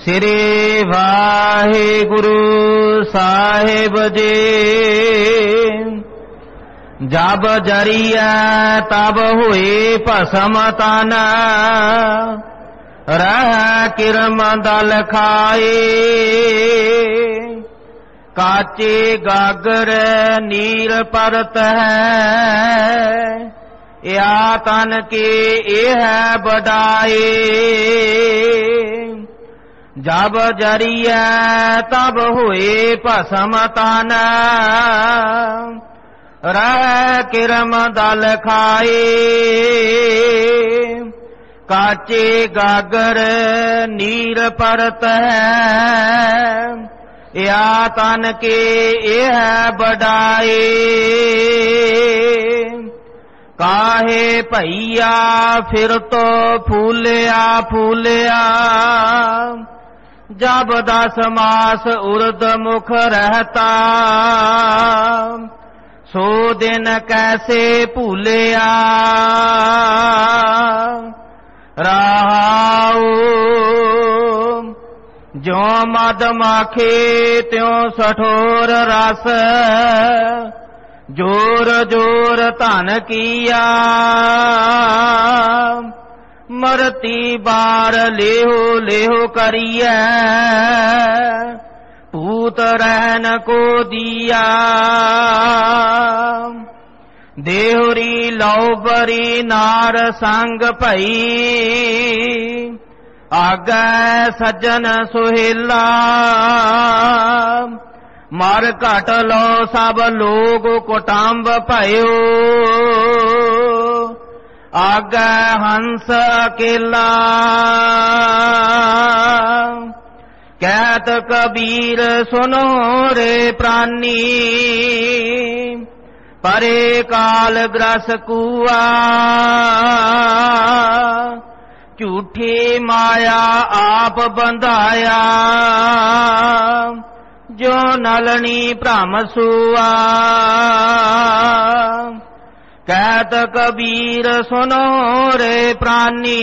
ਸ੍ਰੀ ਵਾਹਿਗੁਰੂ ਸਾਹਿਬ ਜੀ। ਜਬ ਜਰੀਐ ਤਬ ਹੋਏ ਭਸਮ ਤਨ, ਰਹਿ ਕਿਰਮ ਦਲ ਖਾਏ। ਕਾਚੇ ਗਾਗਰ ਨੀਰ ਪਰਤ ਹੈ, ਯਾ ਤਨ ਕੇ ਇਹ ਹੈ ਬਡਾਏ। ਜਬ ਜਰੀਐ ਤਬ ਹੋਏ ਭਸਮ ਤਨ, ਰਹਿ ਕਿਰਮ ਦਲ ਖਾਏ। ਕਾਚੇ ਗਾਗਰ ਨੀਰ ਪਰਤ ਹੈ, ਯਾ ਤਨ ਕੇ ਇਹ ਹੈ ਬਡਾਏ। ਕਾਹੇ ਭਈਆ ਫਿਰ ਤੋ ਫੂਲਿਆ ਫੂਲਿਆ, ਜਬ 10 ਮਾਸ ਉਰਦ ਮੁਖ ਰਹਤਾ। ਸੋ ਦਿਨ ਕੈਸੇ ਭੂਲਿਆ, ਰਹਾਉ ਜੋ ਮਦ ਮਾਖੇ ਤਿਉ ਸਠੋਰ ਰਸ। ਜੋਰ ਜੋਰ ਧਨ ਕੀਆ, ਮਰਤੀ ਬਾਰ ਲੇਹੋ ਲੇਹੋ ਕਰੀਐ। ਭੂਤ ਰਹਿਨ ਕੋ ਦੀਆ, ਦੇਹੁਰੀ ਲਉ ਬਰੀ ਨਾਰ ਸੰਗ ਭਈ। ਆਗੈ ਸੱਜਣ ਸੁਹੇਲਾ, ਮਰ ਘਟ ਲੋ ਸਭ ਲੋਗ ਕੁਟੰਬ ਭਇਓ। ਆਗੈ ਹੰਸ ਅਕੇਲਾ, ਕਹਿਤ ਕਬੀਰ ਸੁਨੋ ਰੇ ਪ੍ਰਾਨੀ। ਪਰੇ ਕਾਲ ਗ੍ਰਸ ਕੂਆ, ਝੂਠੀ ਮਾਇਆ ਆਪ ਬੰਧਾਇਆ। ਜੋ ਨਲਣੀ ਭ੍ਰਮ ਸੂਆ, ਕਹਿਤ ਕਬੀਰ ਸੁਨੋ ਰੇ ਪ੍ਰਾਨੀ।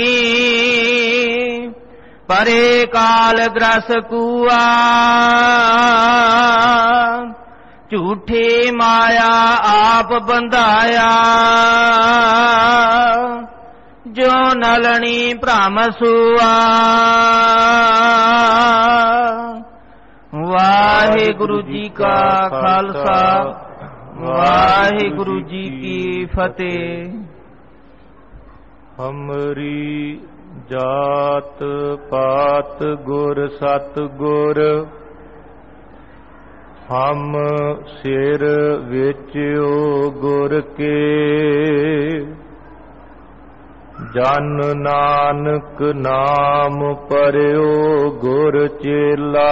ਪਰੇ ਕਾਲ ਗ੍ਰਸ ਕੂਆ, ਝੂਠੀ ਮਾਇਆ ਆਪ ਬੰਧਾਇਆ। ਜੋ ਨਲਣੀ ਭ੍ਰਮ ਸੂਆ। ਵਾਹਿਗੁਰੂ ਜੀ ਕਾ ਖਾਲਸਾ, ਵਾਹਿਗੁਰੂ ਜੀ ਕੀ ਫਤਿਹ। ਹਮਰੀ ਜਾਤ ਪਾਤ ਗੁਰ ਸਤ ਗੁਰ, ਹਮ ਸਿਰ ਵੇਚਿਓ ਗੁਰ ਕੇ। ਜਨ ਨਾਨਕ ਨਾਮ ਪਰਿਓ ਗੁਰ ਚੇਲਾ।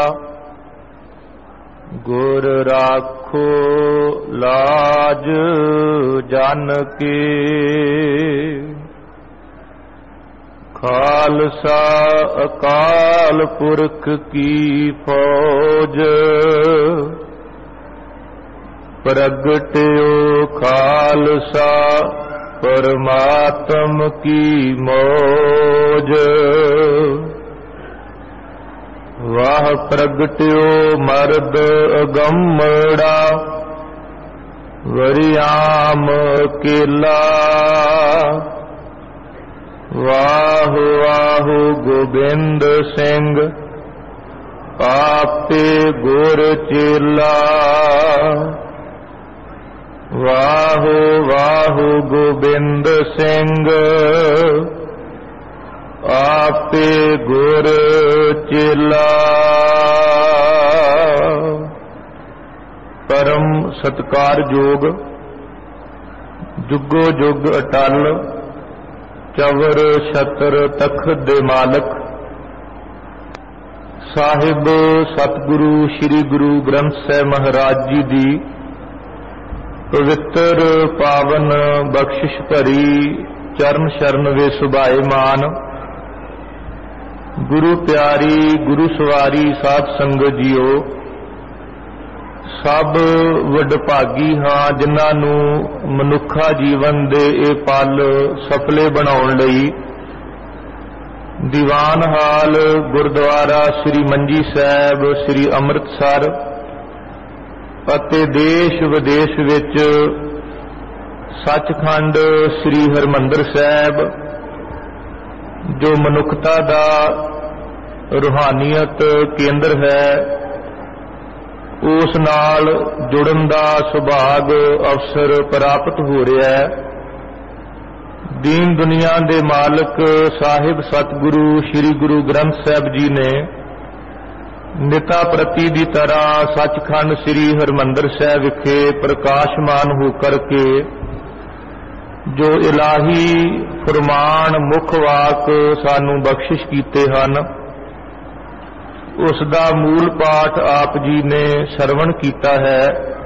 ਗੁਰ ਰਾਖੋ ਲਾਜ ਜਨ ਕੇ। ਖਾਲਸਾ ਅਕਾਲ ਪੁਰਖ ਕੀ ਫੌਜ, ਪ੍ਰਗਟਿਓ ਖਾਲਸਾ ਪਰਮਾਤਮ ਕੀ ਮੌਜ। ਵਾਹ ਪ੍ਰਗਟਿਓ ਮਰਦ ਅਗੰਮੜਾ, ਵਰਿਆਮ ਕੇਲਾ। ਵਾਹ ਵਾਹ ਗੋਬਿੰਦ ਸਿੰਘ, ਆਪੇ ਗੁਰ ਚੇਲਾ। ਵਾਹ ਵਾਹ ਗੋਬਿੰਦ ਸਿੰਘ, ਆਪੇ ਗੁਰ ਚੇਲਾ। ਪਰਮ ਸਤਿਕਾਰਯੋਗ ਜੁਗੋ ਜੁਗ ਅਟਲ, ਚਵਰ ਛਤਰ ਤਖਤ ਦੇ ਮਾਲਕ ਸਾਹਿਬ ਸਤਿਗੁਰੂ ਸ੍ਰੀ ਗੁਰੂ ਗ੍ਰੰਥ ਸਾਹਿਬ ਮਹਾਰਾਜ ਜੀ ਦੀ ਪਵਿੱਤਰ ਪਾਵਨ ਬਖਸ਼ਿਸ਼ ਭਰੀ ਚਰਨ ਸ਼ਰਨ ਵੇ ਸੁਭਾਏਮਾਨ। ਗੁਰੂ ਪਿਆਰੀ ਗੁਰੂ ਸਵਾਰੀ ਸਾਧ ਸੰਗਤ ਜੀਓ, ਸਭ ਵਡਭਾਗੀ ਹਾਂ ਜਿਨ੍ਹਾਂ ਨੂੰ ਮਨੁੱਖਾ ਜੀਵਨ ਦੇ ਇਹ ਪਲ ਸਫਲੇ ਬਣਾਉਣ ਲਈ ਦੀਵਾਨ ਹਾਲ ਗੁਰਦੁਆਰਾ ਸ੍ਰੀ ਮੰਜੀ ਸਾਹਿਬ ਸ੍ਰੀ ਅੰਮ੍ਰਿਤਸਰ ਅਤੇ ਦੇਸ਼ ਵਿਦੇਸ਼ ਵਿੱਚ ਸੱਚਖੰਡ ਸ੍ਰੀ ਹਰਿਮੰਦਰ ਸਾਹਿਬ ਜੋ ਮਨੁੱਖਤਾ ਦਾ ਰੂਹਾਨੀਅਤ ਕੇਂਦਰ ਹੈ, ਉਸ ਨਾਲ ਜੁੜਨ ਦਾ ਸੁਭਾਗ ਅਵਸਰ ਪ੍ਰਾਪਤ ਹੋ ਰਿਹਾ ਹੈ। ਦੀਨ ਦੁਨੀਆ ਦੇ ਮਾਲਕ ਸਾਹਿਬ ਸਤਿਗੁਰੂ ਸ੍ਰੀ ਗੁਰੂ ਗ੍ਰੰਥ ਸਾਹਿਬ ਜੀ ਨੇ ਨਿਤਾ ਪ੍ਰਤੀ ਦੀ ਤਰ੍ਹਾਂ ਸੱਚਖੰਡ ਸ੍ਰੀ ਹਰਿਮੰਦਰ ਸਾਹਿਬ ਵਿਖੇ ਪ੍ਰਕਾਸ਼ਮਾਨ ਹੋ ਕਰਕੇ ਜੋ ਇਲਾਹੀ ਫਰਮਾਨ ਮੁੱਖ ਵਾਕ ਸਾਨੂੰ ਬਖਸ਼ਿਸ਼ ਕੀਤੇ ਹਨ, ਉਸ ਦਾ ਮੂਲ ਪਾਠ ਆਪ ਜੀ ਨੇ ਸਰਵਣ ਕੀਤਾ ਹੈ।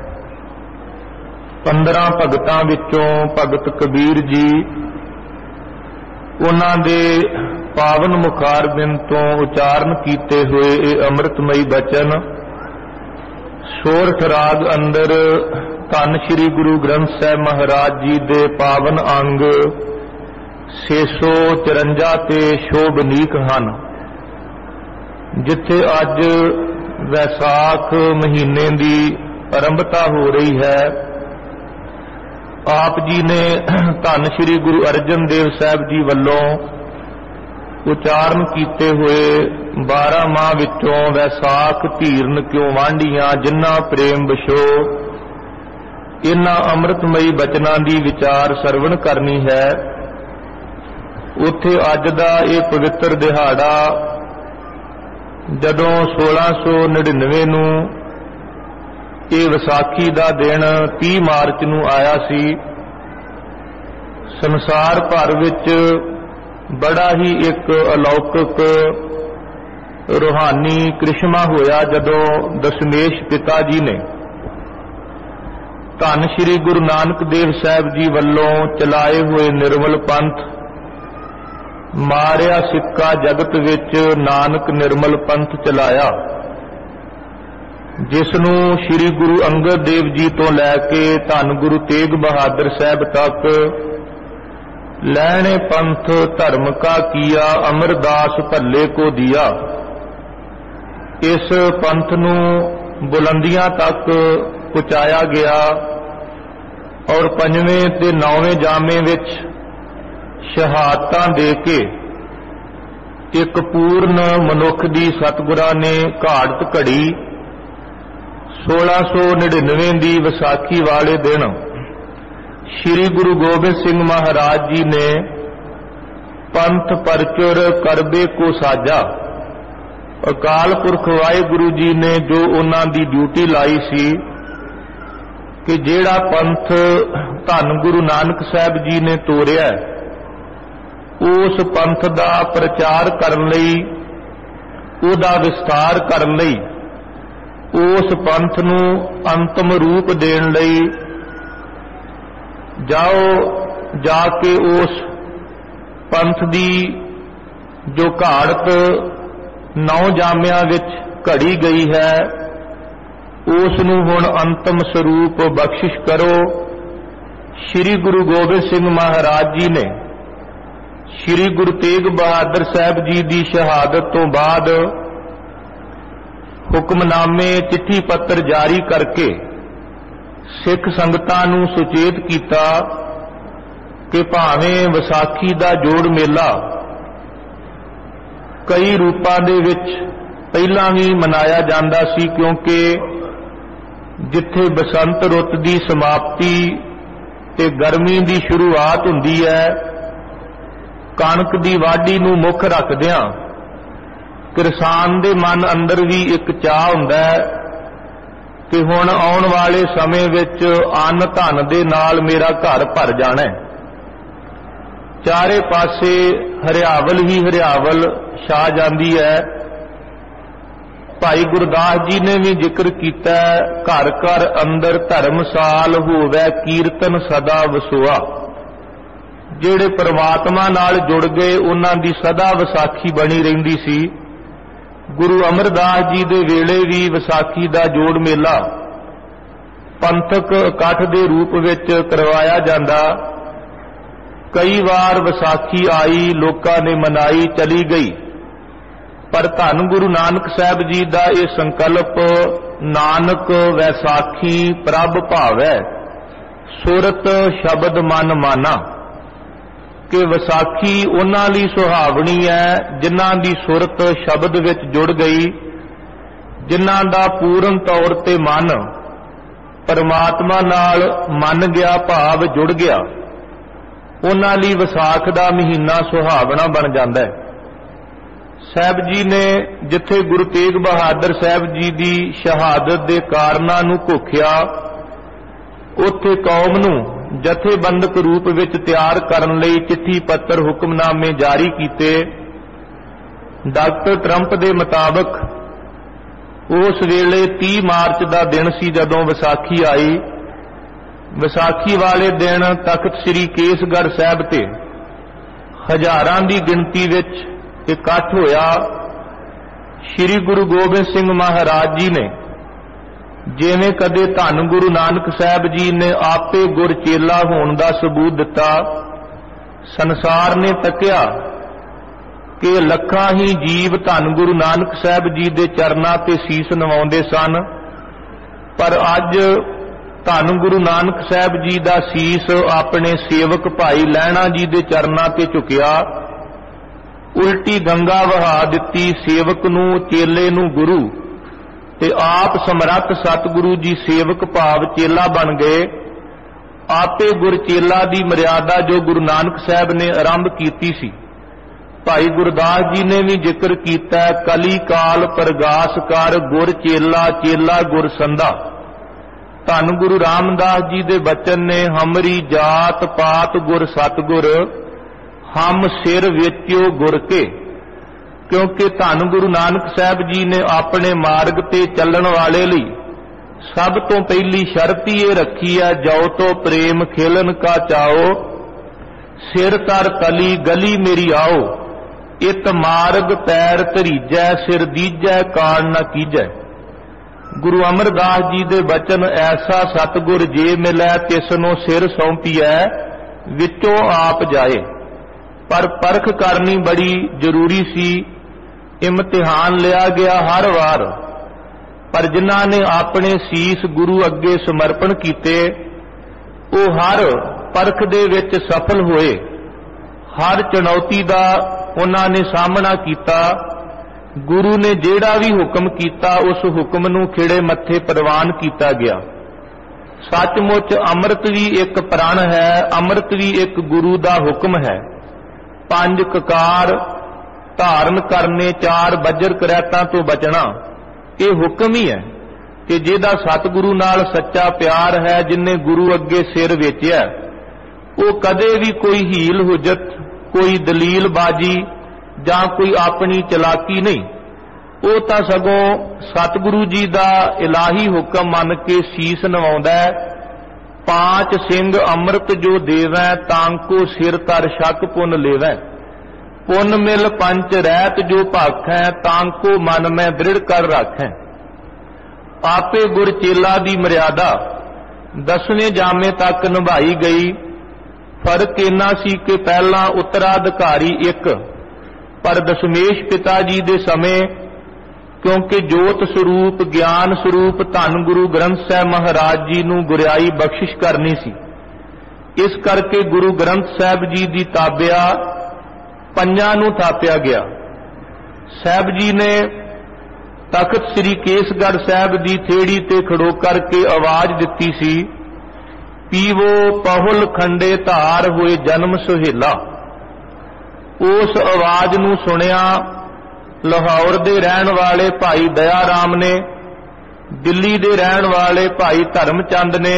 15 ਭਗਤਾਂ ਵਿੱਚੋਂ ਭਗਤ ਕਬੀਰ ਜੀ, ਉਹਨਾਂ ਦੇ ਪਾਵਨ ਮੁਖਾਰਬਿੰਦ ਤੋਂ ਉਚਾਰਨ ਕੀਤੇ ਹੋਏ ਇਹ ਅੰਮ੍ਰਿਤਮਈ ਬਚਨ ਸੋਰਠ ਰਾਗ ਅੰਦਰ ਧੰਨ ਸ੍ਰੀ ਗੁਰੂ ਗ੍ਰੰਥ ਸਾਹਿਬ ਮਹਾਰਾਜ ਜੀ ਦੇ ਪਾਵਨ ਅੰਗ 654 ਤੇ ਸ਼ੋਭਨੀਕ ਹਨ। ਜਿੱਥੇ ਅੱਜ ਵੈਸਾਖ ਮਹੀਨੇ ਦੀ ਆਰੰਭਤਾ ਹੋ ਰਹੀ ਹੈ, ਆਪ ਜੀ ਨੇ ਧੰਨ ਸ੍ਰੀ ਗੁਰੂ ਅਰਜਨ ਦੇਵ ਸਾਹਿਬ ਜੀ ਵੱਲੋਂ ਉਚਾਰਨ ਕੀਤੇ ਹੋਏ 12 ਮਾਹ ਵਿੱਚੋਂ ਵੈਸਾਖ ਧੀਰਨ ਕਿਉਂ ਵਾਂਢੀਆਂ ਜਿਨ੍ਹਾਂ ਪ੍ਰੇਮ ਵਿਛੋ, ਇਹਨਾਂ ਅੰਮ੍ਰਿਤਮਈ ਬਚਨਾਂ ਦੀ ਵਿਚਾਰ ਸਰਵਣ ਕਰਨੀ ਹੈ। ਉੱਥੇ ਅੱਜ ਦਾ ਇਹ ਪਵਿੱਤਰ ਦਿਹਾੜਾ ਜਦੋਂ 1699 ਨੂੰ ਇਹ ਵਿਸਾਖੀ ਦਾ ਦਿਨ 30 ਮਾਰਚ ਨੂੰ ਆਇਆ ਸੀ, ਸੰਸਾਰ ਭਰ ਵਿੱਚ ਬੜਾ ਹੀ ਇੱਕ ਅਲੌਕਿਕ ਰੂਹਾਨੀ ਕ੍ਰਿਸ਼ਮਾ ਹੋਇਆ ਜਦੋਂ ਦਸ਼ਮੇਸ਼ ਪਿਤਾ ਜੀ ਨੇ ਧੰਨ ਸ੍ਰੀ ਗੁਰੂ ਨਾਨਕ ਦੇਵ ਸਾਹਿਬ ਜੀ ਵੱਲੋਂ ਚਲਾਏ ਹੋਏ ਨਿਰਮਲ ਪੰਥ ਮਾਰਿਆ ਸਿੱਕਾ ਜਗਤ ਵਿੱਚ ਨਾਨਕ ਨਿਰਮਲ ਪੰਥ ਚਲਾਇਆ, ਜਿਸ ਨੂੰ ਸ੍ਰੀ ਗੁਰੂ ਅੰਗਦ ਦੇਵ ਜੀ ਤੋਂ ਲੈ ਕੇ ਧੰਨ ਗੁਰੂ ਤੇਗ ਬਹਾਦਰ ਸਾਹਿਬ ਤੱਕ ਲੈਣੇ ਪੰਥ ਧਰਮ ਕਾ ਕੀਆ ਅਮਰਦਾਸ ਭੱਲੇ ਕੋ ਦਿਆ। ਇਸ ਪੰਥ ਨੂੰ ਬੁਲੰਦੀਆਂ ਤੱਕ ਪਹੁੰਚਾਇਆ ਗਿਆ ਔਰ 5ਵੇਂ ਤੇ 9ਵੇਂ ਜਾਮੇ ਵਿੱਚ ਸ਼ਹਾਦਤਾਂ ਦੇ ਕੇ ਇੱਕ ਪੂਰਨ ਮਨੁੱਖ ਦੀ ਸਤਿਗੁਰਾਂ ਨੇ ਘਾੜਤ ਘੜੀ 1699 ਦੀ ਵਿਸਾਖੀ ਵਾਲੇ ਦਿਨ ਸ੍ਰੀ ਗੁਰੂ ਗੋਬਿੰਦ ਸਿੰਘ ਮਹਾਰਾਜ ਜੀ ਨੇ ਪੰਥ ਪਰਚੁਰ ਕਰਬੇ ਕੋ ਸਾਜਾ। ਅਕਾਲ ਪੁਰਖ ਵਾਹਿਗੁਰੂ ਜੀ ਨੇ ਜੋ ਉਹਨਾਂ ਦੀ ਡਿਊਟੀ ਲਾਈ ਸੀ ਕਿ ਜਿਹੜਾ ਪੰਥ ਧੰਨ ਗੁਰੂ ਨਾਨਕ ਸਾਹਿਬ ਜੀ ਨੇ ਤੋਰਿਆ, ਉਸ ਪੰਥ ਦਾ ਪ੍ਰਚਾਰ ਕਰਨ ਲਈ, ਉਹਦਾ ਵਿਸਤਾਰ ਕਰਨ ਲਈ, ਉਸ ਪੰਥ ਨੂੰ ਅੰਤਮ ਰੂਪ ਦੇਣ ਲਈ ਜਾ ਕੇ ਉਸ ਪੰਥ ਦੀ ਜੋ ਘਾੜਤ 9 ਜਾਮਿਆਂ ਵਿੱਚ ਘੜੀ ਗਈ ਹੈ, ਉਸ ਨੂੰ ਹੁਣ ਅੰਤਮ ਸਰੂਪ ਬਖਸ਼ਿਸ਼ ਕਰੋ। ਸ੍ਰੀ ਗੁਰੂ ਗੋਬਿੰਦ ਸਿੰਘ ਮਹਾਰਾਜ ਜੀ ਨੇ ਸ੍ਰੀ ਗੁਰੂ ਤੇਗ ਬਹਾਦਰ ਸਾਹਿਬ ਜੀ ਦੀ ਸ਼ਹਾਦਤ ਤੋਂ ਬਾਅਦ ਹੁਕਮਨਾਮੇ ਚਿੱਠੀ ਪੱਤਰ ਜਾਰੀ ਕਰਕੇ ਸਿੱਖ ਸੰਗਤਾਂ ਨੂੰ ਸੁਚੇਤ ਕੀਤਾ ਕਿ ਭਾਵੇਂ ਵਿਸਾਖੀ ਦਾ ਜੋੜ ਮੇਲਾ ਕਈ ਰੂਪਾਂ ਦੇ ਵਿੱਚ ਪਹਿਲਾਂ ਵੀ ਮਨਾਇਆ ਜਾਂਦਾ ਸੀ, ਕਿਉਂਕਿ ਜਿੱਥੇ ਬਸੰਤ ਰੁੱਤ ਦੀ ਸਮਾਪਤੀ ਤੇ ਗਰਮੀ ਦੀ ਸ਼ੁਰੂਆਤ ਹੁੰਦੀ ਹੈ, ਕਣਕ ਦੀ ਵਾਢੀ ਨੂੰ ਮੁੱਖ ਰੱਖਦਿਆਂ ਕਿਸਾਨ ਦੇ ਮਨ ਅੰਦਰ ਵੀ ਇੱਕ ਚਾਹ ਹੁੰਦਾ ਹੈ ਕਿ ਹੁਣ ਆਉਣ ਵਾਲੇ ਸਮੇਂ ਵਿੱਚ ਅੰਨ ਧਨ ਦੇ ਨਾਲ ਮੇਰਾ ਘਰ ਭਰ ਜਾਣਾ ਹੈ। ਚਾਰੇ ਪਾਸੇ ਹਰਿਆਵਲ ਹੀ ਹਰਿਆਵਲ ਛਾ ਜਾਂਦੀ ਹੈ। ਭਾਈ ਗੁਰਦਾਸ ਜੀ ਨੇ ਵੀ ਜ਼ਿਕਰ ਕੀਤਾ, ਘਰ ਘਰ ਅੰਦਰ ਧਰਮਸਾਲ ਹੋਵੇ ਕੀਰਤਨ ਸਦਾ ਵਸੋਆ। ਜਿਹੜੇ ਪਰਮਾਤਮਾ ਨਾਲ ਜੁੜ ਗਏ ਉਹਨਾਂ ਦੀ ਸਦਾ ਵਿਸਾਖੀ ਬਣੀ ਰਹਿੰਦੀ ਸੀ। ਗੁਰੂ ਅਮਰਦਾਸ ਜੀ ਦੇ ਵੇਲੇ ਵੀ ਵਿਸਾਖੀ ਦਾ ਜੋੜ ਮੇਲਾ ਪੰਥਕ ਇਕੱਠ ਦੇ ਰੂਪ ਵਿੱਚ ਕਰਵਾਇਆ ਜਾਂਦਾ। ਕਈ ਵਾਰ ਵਿਸਾਖੀ ਆਈ, ਲੋਕਾਂ ਨੇ ਮਨਾਈ, ਚਲੀ ਗਈ। ਪਰ ਧੰਨ ਗੁਰੂ ਨਾਨਕ ਸਾਹਿਬ ਜੀ ਦਾ ਇਹ ਸੰਕਲਪ, ਨਾਨਕ ਵੈਸਾਖੀ ਪ੍ਰਭ ਭਾਵੈ, ਸੁਰਤ ਸ਼ਬਦ ਮਨ ਮਾਨਾ, ਕਿ ਵਿਸਾਖੀ ਉਹਨਾਂ ਲਈ ਸੁਹਾਵਣੀ ਹੈ ਜਿਨ੍ਹਾਂ ਦੀ ਸੁਰਤ ਸ਼ਬਦ ਵਿੱਚ ਜੁੜ ਗਈ, ਜਿਨ੍ਹਾਂ ਦਾ ਪੂਰਨ ਤੌਰ ਤੇ ਮਨ ਪਰਮਾਤਮਾ ਨਾਲ ਮੰਨ ਗਿਆ, ਭਾਵ ਜੁੜ ਗਿਆ। ਉਹਨਾਂ ਲਈ ਵਿਸਾਖ ਦਾ ਮਹੀਨਾ ਸੁਹਾਵਣਾ ਬਣ ਜਾਂਦਾ ਹੈ। ਸਾਹਿਬ ਜੀ ਨੇ ਜਿੱਥੇ ਗੁਰੂ ਤੇਗ ਬਹਾਦਰ ਸਾਹਿਬ ਜੀ ਦੀ ਸ਼ਹਾਦਤ ਦੇ ਕਾਰਨਾਂ ਨੂੰ ਘੋਖਿਆ, ਉੱਥੇ ਕੌਮ ਨੂੰ ਜਥੇਬੰਦਕ ਰੂਪ ਵਿੱਚ ਤਿਆਰ ਕਰਨ ਲਈ ਚਿੱਠੀ ਪੱਤਰ ਹੁਕਮਨਾਮੇ ਜਾਰੀ ਕੀਤੇ। ਡਾਕਟਰ ਟਰੰਪ ਦੇ ਮੁਤਾਬਕ ਉਸ ਵੇਲੇ 30 ਮਾਰਚ ਦਾ ਦਿਨ ਸੀ ਜਦੋਂ ਵਿਸਾਖੀ ਆਈ। ਵਿਸਾਖੀ ਵਾਲੇ ਦਿਨ ਤਖਤ ਸ੍ਰੀ ਕੇਸਗੜ੍ਹ ਸਾਹਿਬ ਤੇ ਹਜ਼ਾਰਾਂ ਦੀ ਗਿਣਤੀ ਵਿੱਚ ਇਕੱਠ ਹੋਇਆ। ਸ੍ਰੀ ਗੁਰੂ ਗੋਬਿੰਦ ਸਿੰਘ ਮਹਾਰਾਜ ਜੀ ਨੇ, ਜਿਵੇਂ ਕਦੇ ਧੰਨ ਗੁਰੂ ਨਾਨਕ ਸਾਹਿਬ ਜੀ ਨੇ ਆਪੇ ਗੁਰ ਚੇਲਾ ਹੋਣ ਦਾ ਸਬੂਤ ਦਿੱਤਾ, ਸੰਸਾਰ ਨੇ ਤੱਕਿਆ ਕਿ ਲੱਖਾਂ ਹੀ ਜੀਵ ਧੰਨ ਗੁਰੂ ਨਾਨਕ ਸਾਹਿਬ ਜੀ ਦੇ ਚਰਨਾਂ ਤੇ ਸੀਸ ਨਵਾਉਂਦੇ ਸਨ। ਪਰ ਅੱਜ ਧੰਨ ਗੁਰੂ ਨਾਨਕ ਸਾਹਿਬ ਜੀ ਦਾ ਸੀਸ ਆਪਣੇ ਸੇਵਕ ਭਾਈ ਲਹਿਣਾ ਜੀ ਦੇ ਚਰਨਾਂ ਤੇ ਝੁਕਿਆ। ਉਲਟੀ ਗੰਗਾ ਵਹਾ ਦਿੱਤੀ। ਸੇਵਕ ਨੂੰ, ਚੇਲੇ ਨੂੰ ਗੁਰੂ, ਤੇ ਆਪ ਸਮਰੱਥ ਸਤਿਗੁਰੂ ਜੀ ਸੇਵਕ ਭਾਵ ਚੇਲਾ ਬਣ ਗਏ। ਆਪੇ ਗੁਰ ਚੇਲਾ ਦੀ ਮਰਿਆਦਾ ਜੋ ਗੁਰੂ ਨਾਨਕ ਸਾਹਿਬ ਨੇ ਆਰੰਭ ਕੀਤੀ ਸੀ, ਭਾਈ ਗੁਰਦਾਸ ਜੀ ਨੇ ਵੀ ਜ਼ਿਕਰ ਕੀਤਾ, ਕਲੀ ਕਾਲ ਪ੍ਰਗਾਸ ਕਰ ਗੁਰ ਚੇਲਾ, ਚੇਲਾ ਗੁਰ ਸੰਧਾ। ਧੰਨ ਗੁਰੂ ਰਾਮਦਾਸ ਜੀ ਦੇ ਬਚਨ ਨੇ, ਹਮਰੀ ਜਾਤ ਪਾਤ ਗੁਰ ਸਤਿਗੁਰ, ਹਮ ਸਿਰ ਵੇਚਿਓ ਗੁਰ ਕੇ। ਕਿਉਂਕਿ ਧੰਨ ਗੁਰੂ ਨਾਨਕ ਸਾਹਿਬ ਜੀ ਨੇ ਆਪਣੇ ਮਾਰਗ ਤੇ ਚੱਲਣ ਵਾਲੇ ਲਈ ਸਭ ਤੋਂ ਪਹਿਲੀ ਸ਼ਰਤ ਹੀ ਇਹ ਰੱਖੀ ਹੈ, ਜੋ ਤੋ ਪ੍ਰੇਮ ਖੇਲਨ ਕਾ ਚਾਓ, ਸਿਰ ਤਰ ਤਲੀ ਗਲੀ ਮੇਰੀ ਆਓ, ਇਤ ਮਾਰਗ ਪੈਰ ਧਰੀਜੈ, ਸਿਰ ਦੀਜੈ ਕਾਲ ਨਾ ਕੀਜੈ। ਗੁਰੂ ਅਮਰਦਾਸ ਜੀ ਦੇ ਬਚਨ, ਐਸਾ ਸਤਿਗੁਰ ਜੇ ਮਿਲੈ, ਤਿਸਨੋ ਸਿਰ ਸੌਂਪੀਐ, ਵਿੱਚੋਂ ਆਪ ਜਾਏ। ਪਰ ਪਰਖ ਕਰਨੀ ਬੜੀ ਜ਼ਰੂਰੀ ਸੀ। ਇਮਤਿਹਾਨ ਲਿਆ ਗਿਆ ਹਰ ਵਾਰ, ਪਰ ਜਿਨ੍ਹਾਂ ਨੇ ਆਪਣੇ ਸੀਸ ਗੁਰੂ ਅੱਗੇ ਸਮਰਪਣ ਕੀਤੇ, ਉਹ ਹਰ ਪਰਖ ਦੇ ਵਿੱਚ ਸਫਲ ਹੋਏ। ਹਰ ਚੁਣੌਤੀ ਦਾ ਉਹਨਾਂ ਨੇ ਸਾਹਮਣਾ ਕੀਤਾ। ਗੁਰੂ ਨੇ ਜਿਹੜਾ ਵੀ ਹੁਕਮ ਕੀਤਾ, ਉਸ ਹੁਕਮ ਨੂੰ ਖਿੜੇ ਮੱਥੇ ਪ੍ਰਵਾਨ ਕੀਤਾ ਗਿਆ। ਸੱਚਮੁੱਚ ਅੰਮ੍ਰਿਤ ਵੀ ਇੱਕ ਪ੍ਰਣ ਹੈ, ਅੰਮ੍ਰਿਤ ਵੀ ਇੱਕ ਗੁਰੂ ਦਾ ਹੁਕਮ ਹੈ। 5 ਕਕਾਰ ਧਾਰਨ ਕਰਨੇ, 4 ਬੱਜਰ ਕਰੈਤਾਂ ਤੋਂ ਬਚਣਾ, ਇਹ ਹੁਕਮ ਹੀ ਹੈ। ਕਿ ਜਿਹਦਾ ਸਤਿਗੁਰੂ ਨਾਲ ਸੱਚਾ ਪਿਆਰ ਹੈ, ਜਿਨੇ ਗੁਰੂ ਅੱਗੇ ਸਿਰ ਵੇਚਿਆ, ਉਹ ਕਦੇ ਵੀ ਕੋਈ ਹੀਲ ਹੁਜਤ, ਕੋਈ ਦਲੀਲਬਾਜ਼ੀ ਜਾਂ ਕੋਈ ਆਪਣੀ ਚਲਾਕੀ ਨਹੀਂ। ਉਹ ਤਾਂ ਸਗੋਂ ਸਤਿਗੁਰੂ ਜੀ ਦਾ ਇਲਾਹੀ ਹੁਕਮ ਮੰਨ ਕੇ ਸੀਸ ਨਵਾਉਂਦਾ ਹੈ। 5 ਸਿੰਘ ਅੰਮ੍ਰਿਤ ਜੋ ਦੇਵੈ, ਤਾਂਕੋ ਸਿਰ ਤਰ ਸ਼ੱਕ ਪੁੰਨ ਲੇਵੈ। ਪੁੰਨ ਮਿਲ ਪੰਚ ਰਹਿਤ ਜੋ ਭਾਖੈ, ਤਾਂਕੋ ਮਨ ਮੈਂ ਦ੍ਰਿੜ ਕਰ ਰਾਖੈ। ਆਪੇ ਗੁਰ ਚੇਲਾ ਦੀ ਮਰਿਆਦਾ 10ਵੇਂ ਜਾਮੇ ਤੱਕ ਨਿਭਾਈ ਗਈ। ਫਰਕ ਇੰਨਾ ਸੀ ਕਿ ਪਹਿਲਾਂ ਉੱਤਰਾਧਿਕਾਰੀ ਇੱਕ, ਪਰ ਦਸ਼ਮੇਸ਼ ਪਿਤਾ ਜੀ ਦੇ ਸਮੇਂ, ਕਿਉਂਕਿ ਜੋਤ ਸਰੂਪ, ਗਿਆਨ ਸਰੂਪ ਧੰਨ ਗੁਰੂ ਗ੍ਰੰਥ ਸਾਹਿਬ ਮਹਾਰਾਜ ਜੀ ਨੂੰ ਗੁਰਿਆਈ ਬਖਸ਼ਿਸ਼ ਕਰਨੀ ਸੀ। ਇਸ ਕਰਕੇ ਗੁਰੂ ਗ੍ਰੰਥ ਸਾਹਿਬ ਜੀ ਦੀ ਤਾਬਿਆ ਪੰਜਾਂ ਨੂੰ ਥਾਪਿਆ ਗਿਆ। ਸਾਹਿਬ ਜੀ ਨੇ ਤਖਤ ਸ੍ਰੀ ਕੇਸਗੜ੍ਹ ਸਾਹਿਬ ਦੀ ਥੇੜੀ ਤੇ ਖੜੋ ਕਰਕੇ ਆਵਾਜ਼ ਦਿੱਤੀ ਸੀ, ਪੀਵੋ ਪਹੁਲ ਖੰਡੇ ਧਾਰ ਹੋਏ ਜਨਮ ਸੁਹੇਲਾ। ਉਸ ਆਵਾਜ਼ ਨੂੰ ਸੁਣਿਆ ਲਾਹੌਰ ਦੇ ਰਹਿਣ ਵਾਲੇ ਭਾਈ ਦਇਆ ਰਾਮ ਨੇ, ਦਿੱਲੀ ਦੇ ਰਹਿਣ ਵਾਲੇ ਭਾਈ ਧਰਮਚੰਦ ਨੇ,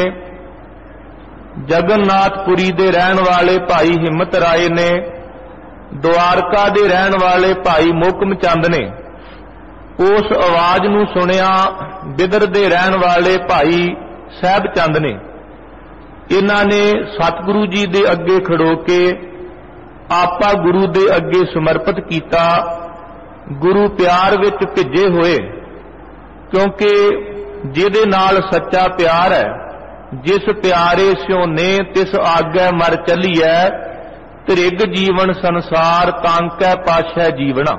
ਜਗਨਨਾਥਪੁਰੀ ਦੇ ਰਹਿਣ ਵਾਲੇ ਭਾਈ ਹਿੰਮਤ ਰਾਏ ਨੇ, ਦੁਆਰਕਾ ਦੇ ਰਹਿਣ ਵਾਲੇ ਭਾਈ ਮੋਕਮ ਚੰਦ ਨੇ। ਉਸ ਆਵਾਜ਼ ਨੂੰ ਸੁਣਿਆ ਬਿਦਰ ਦੇ ਰਹਿਣ ਵਾਲੇ ਭਾਈ ਸਾਹਿਬ ਚੰਦ ਨੇ। ਇਹਨਾਂ ਨੇ ਸਤਿਗੁਰੂ ਜੀ ਦੇ ਅੱਗੇ ਖੜੋ ਕੇ ਆਪਾ ਗੁਰੂ ਦੇ ਅੱਗੇ ਸਮਰਪਿਤ ਕੀਤਾ। ਗੁਰੂ ਪਿਆਰ ਵਿੱਚ ਭਿੱਜੇ ਹੋਏ, ਕਿਉਂਕਿ ਜਿਹਦੇ ਨਾਲ ਸੱਚਾ ਪਿਆਰ ਹੈ, ਜਿਸ ਪਿਆਰੇ ਸਿਉ ਨੇ ਤਿਸ ਆਗੈ ਮਰ ਚੱਲੀਐ, ਤ੍ਰਿਗ ਜੀਵਨ ਸੰਸਾਰ ਤਾਂਕੈ ਪਾਸ਼ੈ ਜੀਵਣਾ।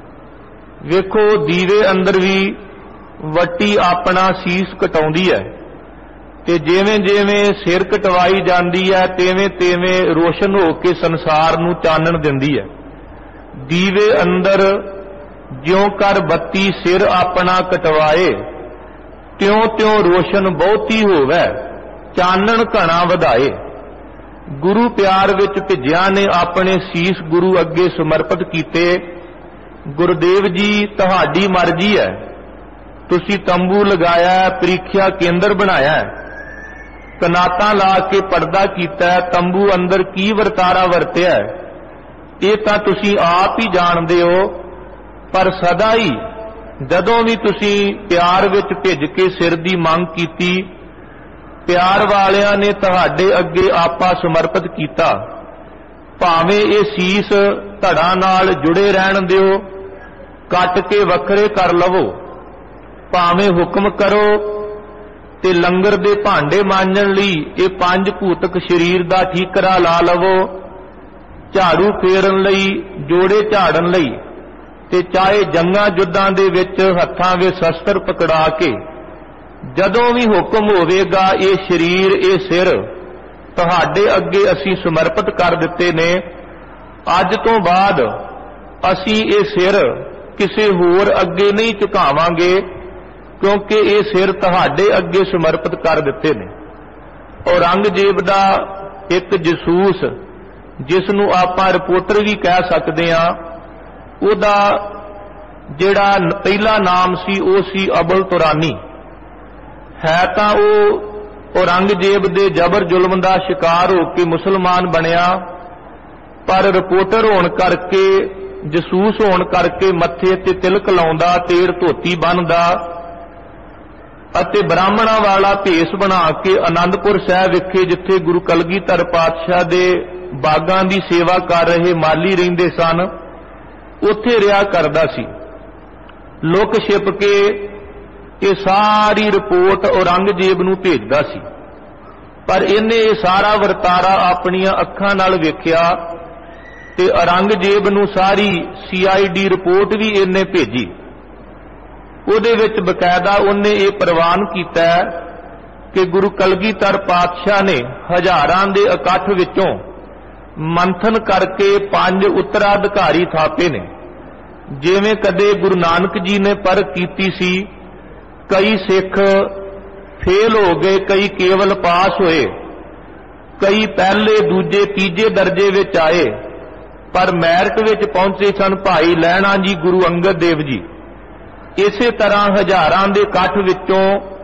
ਵੇਖੋ ਦੀਵੇ ਅੰਦਰ ਵੀ ਵੱਟੀ ਆਪਣਾ ਸੀਸ ਕਟਾਉਂਦੀ ਹੈ, ਤੇ ਜਿਵੇਂ ਜਿਵੇਂ ਸਿਰ ਕਟਵਾਈ ਜਾਂਦੀ ਹੈ ਤਿਵੇਂ ਤਿਵੇਂ ਰੋਸ਼ਨ ਹੋ ਕੇ ਸੰਸਾਰ ਨੂੰ ਚਾਨਣ ਦਿੰਦੀ ਹੈ। ਦੀਵੇ ਅੰਦਰ ਜਿਉਂ ਕਰ ਬੱਤੀ ਸਿਰ ਆਪਣਾ ਕਟਵਾਏ, ਤਿਉਂ ਤਿਉਂ ਰੋਸ਼ਨ ਬਹੁਤੀ ਹੋਵੇ ਚਾਨਣ ਘਣਾ ਵਧਾਏ। ਗੁਰੂ ਪਿਆਰ ਵਿੱਚ ਭਿੱਜਿਆਂ ਨੇ ਆਪਣੇ ਸੀਸ ਗੁਰੂ ਅੱਗੇ ਸਮਰਪਿਤ ਕੀਤੇ। ਗੁਰਦੇਵ ਜੀ ਤੁਹਾਡੀ ਮਰਜ਼ੀ ਹੈ, ਤੁਸੀਂ ਤੰਬੂ ਲਗਾਇਆ, ਪ੍ਰੀਖਿਆ ਕੇਂਦਰ ਬਣਾਇਆ, ਕਨਾਤਾਂ ਲਾ ਕੇ ਪਰਦਾ ਕੀਤਾ, ਤੰਬੂ ਅੰਦਰ ਕੀ ਵਰਤਾਰਾ ਵਰਤਿਆ ਇਹ ਤਾਂ ਤੁਸੀਂ ਆਪ ਹੀ ਜਾਣਦੇ ਹੋ। ਪਰ ਸਦਾ ਹੀ ਜਦੋਂ ਵੀ ਤੁਸੀਂ ਪਿਆਰ ਵਿੱਚ ਭਿੱਜ ਕੇ ਸਿਰ ਦੀ ਮੰਗ ਕੀਤੀ, ਪਿਆਰ ਵਾਲਿਆਂ ਨੇ ਤੁਹਾਡੇ ਅੱਗੇ ਆਪਾ ਸਮਰਪਿਤ ਕੀਤਾ। ਭਾਵੇਂ ਇਹ ਸੀਸ ਧੜਾ ਨਾਲ ਜੁੜੇ ਰਹਿਣ ਦਿਓ, ਕੱਟ ਕੇ ਵੱਖਰੇ ਕਰ ਲਵੋ, ਭਾਵੇਂ ਹੁਕਮ ਕਰੋ ਤੇ ਲੰਗਰ ਦੇ ਭਾਂਡੇ ਮਾਂਜਣ ਲਈ ਇਹ 5 ਭੂਤਕ ਸਰੀਰ ਦਾ ਠੀਕਰਾ ਲਾ ਲਵੋ, ਝਾੜੂ ਫੇਰਨ ਲਈ, ਜੋੜੇ ਝਾੜਨ ਲਈ, ਤੇ ਚਾਹੇ ਜੰਗਾਂ ਯੁੱਧਾਂ ਦੇ ਵਿੱਚ ਹੱਥਾਂ ਵਿੱਚ ਸ਼ਸਤਰ ਪਕੜਾ ਕੇ, ਜਦੋਂ ਵੀ ਹੁਕਮ ਹੋਵੇਗਾ ਇਹ ਸਰੀਰ ਇਹ ਸਿਰ ਤੁਹਾਡੇ ਅੱਗੇ ਅਸੀਂ ਸਮਰਪਿਤ ਕਰ ਦਿੱਤੇ ਨੇ। ਅੱਜ ਤੋਂ ਬਾਅਦ ਅਸੀਂ ਇਹ ਸਿਰ ਕਿਸੇ ਹੋਰ ਅੱਗੇ ਨਹੀਂ ਝੁਕਾਵਾਂਗੇ, ਕਿਉਂਕਿ ਇਹ ਸਿਰ ਤੁਹਾਡੇ ਅੱਗੇ ਸਮਰਪਿਤ ਕਰ ਦਿੱਤੇ ਨੇ। ਔਰੰਗਜ਼ੇਬ ਦਾ ਇੱਕ ਜਸੂਸ, ਜਿਸ ਨੂੰ ਆਪਾਂ ਰਿਪੋਰਟਰ ਵੀ ਕਹਿ ਸਕਦੇ ਹਾਂ, ਉਹਦਾ ਜਿਹੜਾ ਪਹਿਲਾ ਨਾਮ ਸੀ ਉਹ ਸੀ ਅਬਲ ਤੁਰਾਨੀ। ਹੈ ਤਾਂ ਉਹ ਔਰੰਗਜ਼ੇਬ ਦੇ ਜ਼ਬਰ ਜ਼ੁਲਮ ਦਾ ਸ਼ਿਕਾਰ ਹੋ ਕੇ ਮੁਸਲਮਾਨ ਬਣਿਆ, ਪਰ ਰਿਪੋਰਟਰ ਹੋਣ ਕਰਕੇ, ਜਸੂਸ ਹੋਣ ਕਰਕੇ ਮੱਥੇ ਤੇ ਤਿਲਕ ਲਾਉਂਦਾ, ਤੇੜ ਧੋਤੀ ਬੰਨਦਾ ਅਤੇ ਬ੍ਰਾਹਮਣਾਂ ਵਾਲਾ ਭੇਸ ਬਣਾ ਕੇ ਆਨੰਦਪੁਰ ਸਾਹਿਬ ਵਿਖੇ, ਜਿੱਥੇ ਗੁਰੂ ਕਲਗੀਧਰ ਪਾਤਸ਼ਾਹ ਦੇ ਬਾਗਾਂ ਦੀ ਸੇਵਾ ਕਰ ਰਹੇ ਮਾਲੀ ਰਹਿੰਦੇ ਸਨ, ਉੱਥੇ ਰਿਹਾ ਕਰਦਾ ਸੀ। ਲੁਕ ਛਿਪ ਕੇ ਇਹ ਸਾਰੀ ਰਿਪੋਰਟ ਔਰੰਗਜ਼ੇਬ ਨੂੰ ਭੇਜਦਾ ਸੀ, ਪਰ ਇਹਨੇ ਇਹ ਸਾਰਾ ਵਰਤਾਰਾ ਆਪਣੀਆਂ ਅੱਖਾਂ ਨਾਲ ਵੇਖਿਆ ਤੇ ਔਰੰਗਜ਼ੇਬ ਨੂੰ ਸਾਰੀ CID ਰਿਪੋਰਟ ਵੀ ਇਹਨੇ ਭੇਜੀ। ਉਹਦੇ ਵਿੱਚ ਬਕਾਇਦਾ ਉਹਨੇ ਇਹ ਪ੍ਰਵਾਨ ਕੀਤਾ ਕਿ ਗੁਰੂ ਕਲਗੀਧਰ ਪਾਤਸ਼ਾਹ ਨੇ ਹਜ਼ਾਰਾਂ ਦੇ ਇਕੱਠ ਵਿੱਚੋਂ ਮੰਥਨ ਕਰਕੇ 5 ਉੱਤਰਾਧਿਕਾਰੀ ਥਾਪੇ ਨੇ। ਜਿਵੇਂ ਕਦੇ ਗੁਰੂ ਨਾਨਕ ਜੀ ਨੇ ਪਰਖ ਕੀਤੀ ਸੀ, ਕਈ ਸਿੱਖ ਫੇਲ ਹੋ ਗਏ, ਕਈ ਕੇਵਲ ਪਾਸ ਹੋਏ, ਕਈ ਪਹਿਲੇ ਦੂਜੇ ਤੀਜੇ ਦਰਜੇ ਵਿੱਚ ਆਏ, ਪਰ ਮੈਰਿਟ ਵਿੱਚ ਪਹੁੰਚੇ ਸਨ ਭਾਈ ਲਹਿਣਾ ਜੀ, ਗੁਰੂ ਅੰਗਦ ਦੇਵ ਜੀ। ਇਸੇ ਤਰ੍ਹਾਂ ਹਜ਼ਾਰਾਂ ਦੇ ਇਕੱਠ ਵਿੱਚੋਂ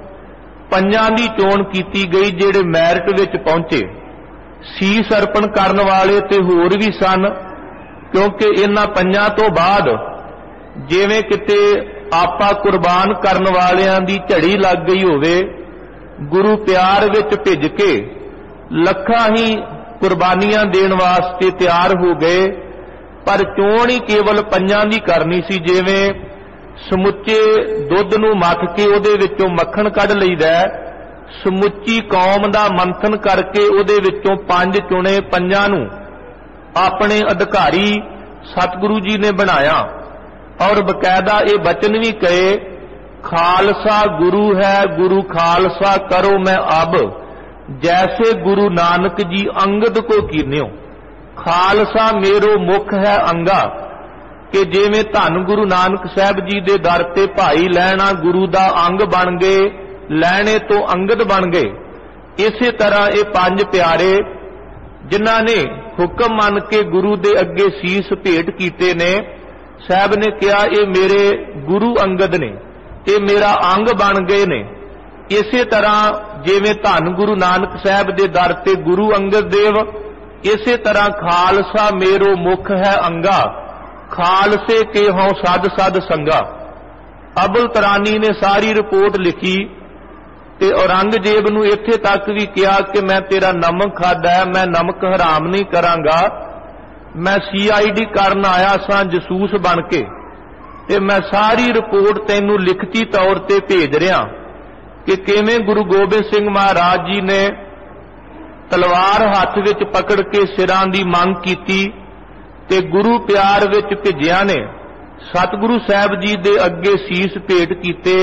5 ਦੀ ਚੋਣ ਕੀਤੀ ਗਈ ਜਿਹੜੇ ਮੈਰਿਟ ਵਿੱਚ ਪਹੁੰਚੇ। ਸੀਸ ਅਰਪਣ ਕਰਨ ਵਾਲੇ ਤੇ ਹੋਰ ਵੀ ਸਨ, ਕਿਉਂਕਿ ਇਹਨਾਂ 5 ਤੋਂ ਬਾਅਦ ਜਿਵੇਂ ਕਿਤੇ ਆਪਾ ਕੁਰਬਾਨ ਕਰਨ ਵਾਲਿਆਂ ਦੀ ਝੜੀ ਲੱਗ ਗਈ ਹੋਵੇ, ਗੁਰੂ ਪਿਆਰ ਵਿੱਚ ਭਿੱਜ ਕੇ ਲੱਖਾਂ ਹੀ ਕੁਰਬਾਨੀਆਂ ਦੇਣ ਵਾਸਤੇ ਤਿਆਰ ਹੋ ਗਏ। ਪਰ ਚੋਣ ਹੀ ਕੇਵਲ 5 ਦੀ ਕਰਨੀ ਸੀ। ਜਿਵੇਂ ਸਮੁੱਚੇ ਦੁੱਧ ਨੂੰ ਮੱਥ ਕੇ ਉਹਦੇ ਵਿੱਚੋਂ ਮੱਖਣ ਕੱਢ ਲਈਦਾ, ਸਮੁੱਚੀ ਕੌਮ ਦਾ ਮੰਥਨ ਕਰਕੇ ਉਹਦੇ ਵਿੱਚੋਂ 5 ਚੁਣੇ, 5 ਨੂੰ ਆਪਣੇ ਅਧਿਕਾਰੀ ਸਤਿਗੁਰੂ ਜੀ ਨੇ ਬਣਾਇਆ। ਔਰ ਬਕਾਇਦਾ ਇਹ ਬਚਨ ਵੀ ਕਹੇ, ਖਾਲਸਾ ਗੁਰੂ ਹੈ ਗੁਰੂ ਖਾਲਸਾ ਕਰੋ ਮੈਂ ਅਬ, ਜੈਸੇ ਗੁਰੂ ਨਾਨਕ ਜੀ ਅੰਗਦ ਕੋ ਕੀਨਿਓ। ਖਾਲਸਾ ਮੇਰੋ ਮੁਖ ਹੈ ਅੰਗਾ, ਕਿ ਜਿਵੇਂ ਧੰਨ ਗੁਰੂ ਨਾਨਕ ਸਾਹਿਬ ਜੀ ਦੇ ਦਰ ਤੇ ਭਾਈ ਲਹਿਣਾ ਗੁਰੂ ਦਾ ਅੰਗ ਬਣ ਗਏ, ਲੈਣੇ ਤੋਂ ਅੰਗਦ ਬਣ ਗਏ, ਇਸੇ ਤਰ੍ਹਾਂ ਇਹ 5 ਪਿਆਰੇ ਜਿਨ੍ਹਾਂ ਨੇ ਹੁਕਮ ਮੰਨ ਕੇ ਗੁਰੂ ਦੇ ਅੱਗੇ ਸੀਸ ਭੇਟ ਕੀਤੇ ਨੇ, ਸਾਹਿਬ ਨੇ ਕਿਹਾ ਇਹ ਮੇਰੇ ਗੁਰੂ ਅੰਗਦ ਨੇ, ਇਹ ਮੇਰਾ ਅੰਗ ਬਣ ਗਏ ਨੇ। ਇਸੇ ਤਰ੍ਹਾਂ ਜਿਵੇਂ ਧੰਨ ਗੁਰੂ ਨਾਨਕ ਸਾਹਿਬ ਦੇ ਦਰ ਤੇ ਗੁਰੂ ਅੰਗਦ ਦੇਵ, ਇਸੇ ਤਰ੍ਹਾਂ ਖਾਲਸਾ ਮੇਰੋ ਮੁਖ ਹੈ ਅੰਗਾ, ਖਾਲਸੇ ਕੇ ਹਉ ਸਦ ਸਦ ਸੰਗਾ। ਅਬਲ ਤਰਾਨੀ ਨੇ ਸਾਰੀ ਰਿਪੋਰਟ ਲਿਖੀ ਤੇ ਔਰੰਗਜ਼ੇਬ ਨੂੰ ਇੱਥੇ ਤੱਕ ਵੀ ਕਿਹਾ ਕਿ ਮੈਂ ਤੇਰਾ ਨਮਕ ਖਾਦਾ ਹੈ, ਮੈਂ ਨਮਕ ਹਰਾਮ ਨਹੀਂ ਕਰਾਂਗਾ, ਮੈਂ CID ਕਰਨ ਆਇਆ ਸਾਂ ਜਸੂਸ ਬਣ ਕੇ, ਤੇ ਮੈਂ ਸਾਰੀ ਰਿਪੋਰਟ ਤੈਨੂੰ ਲਿਖਤੀ ਤੌਰ ਤੇ ਭੇਜ ਰਿਹਾ ਕਿ ਕਿਵੇਂ ਗੁਰੂ ਗੋਬਿੰਦ ਸਿੰਘ ਮਹਾਰਾਜ ਜੀ ਨੇ तलवार हथ विच पकड़ के सिरां दी मंग कीती ते गुरु प्यार विच भिजिया ने सतगुरु साहब जी दे अगे सीस भेट कीते।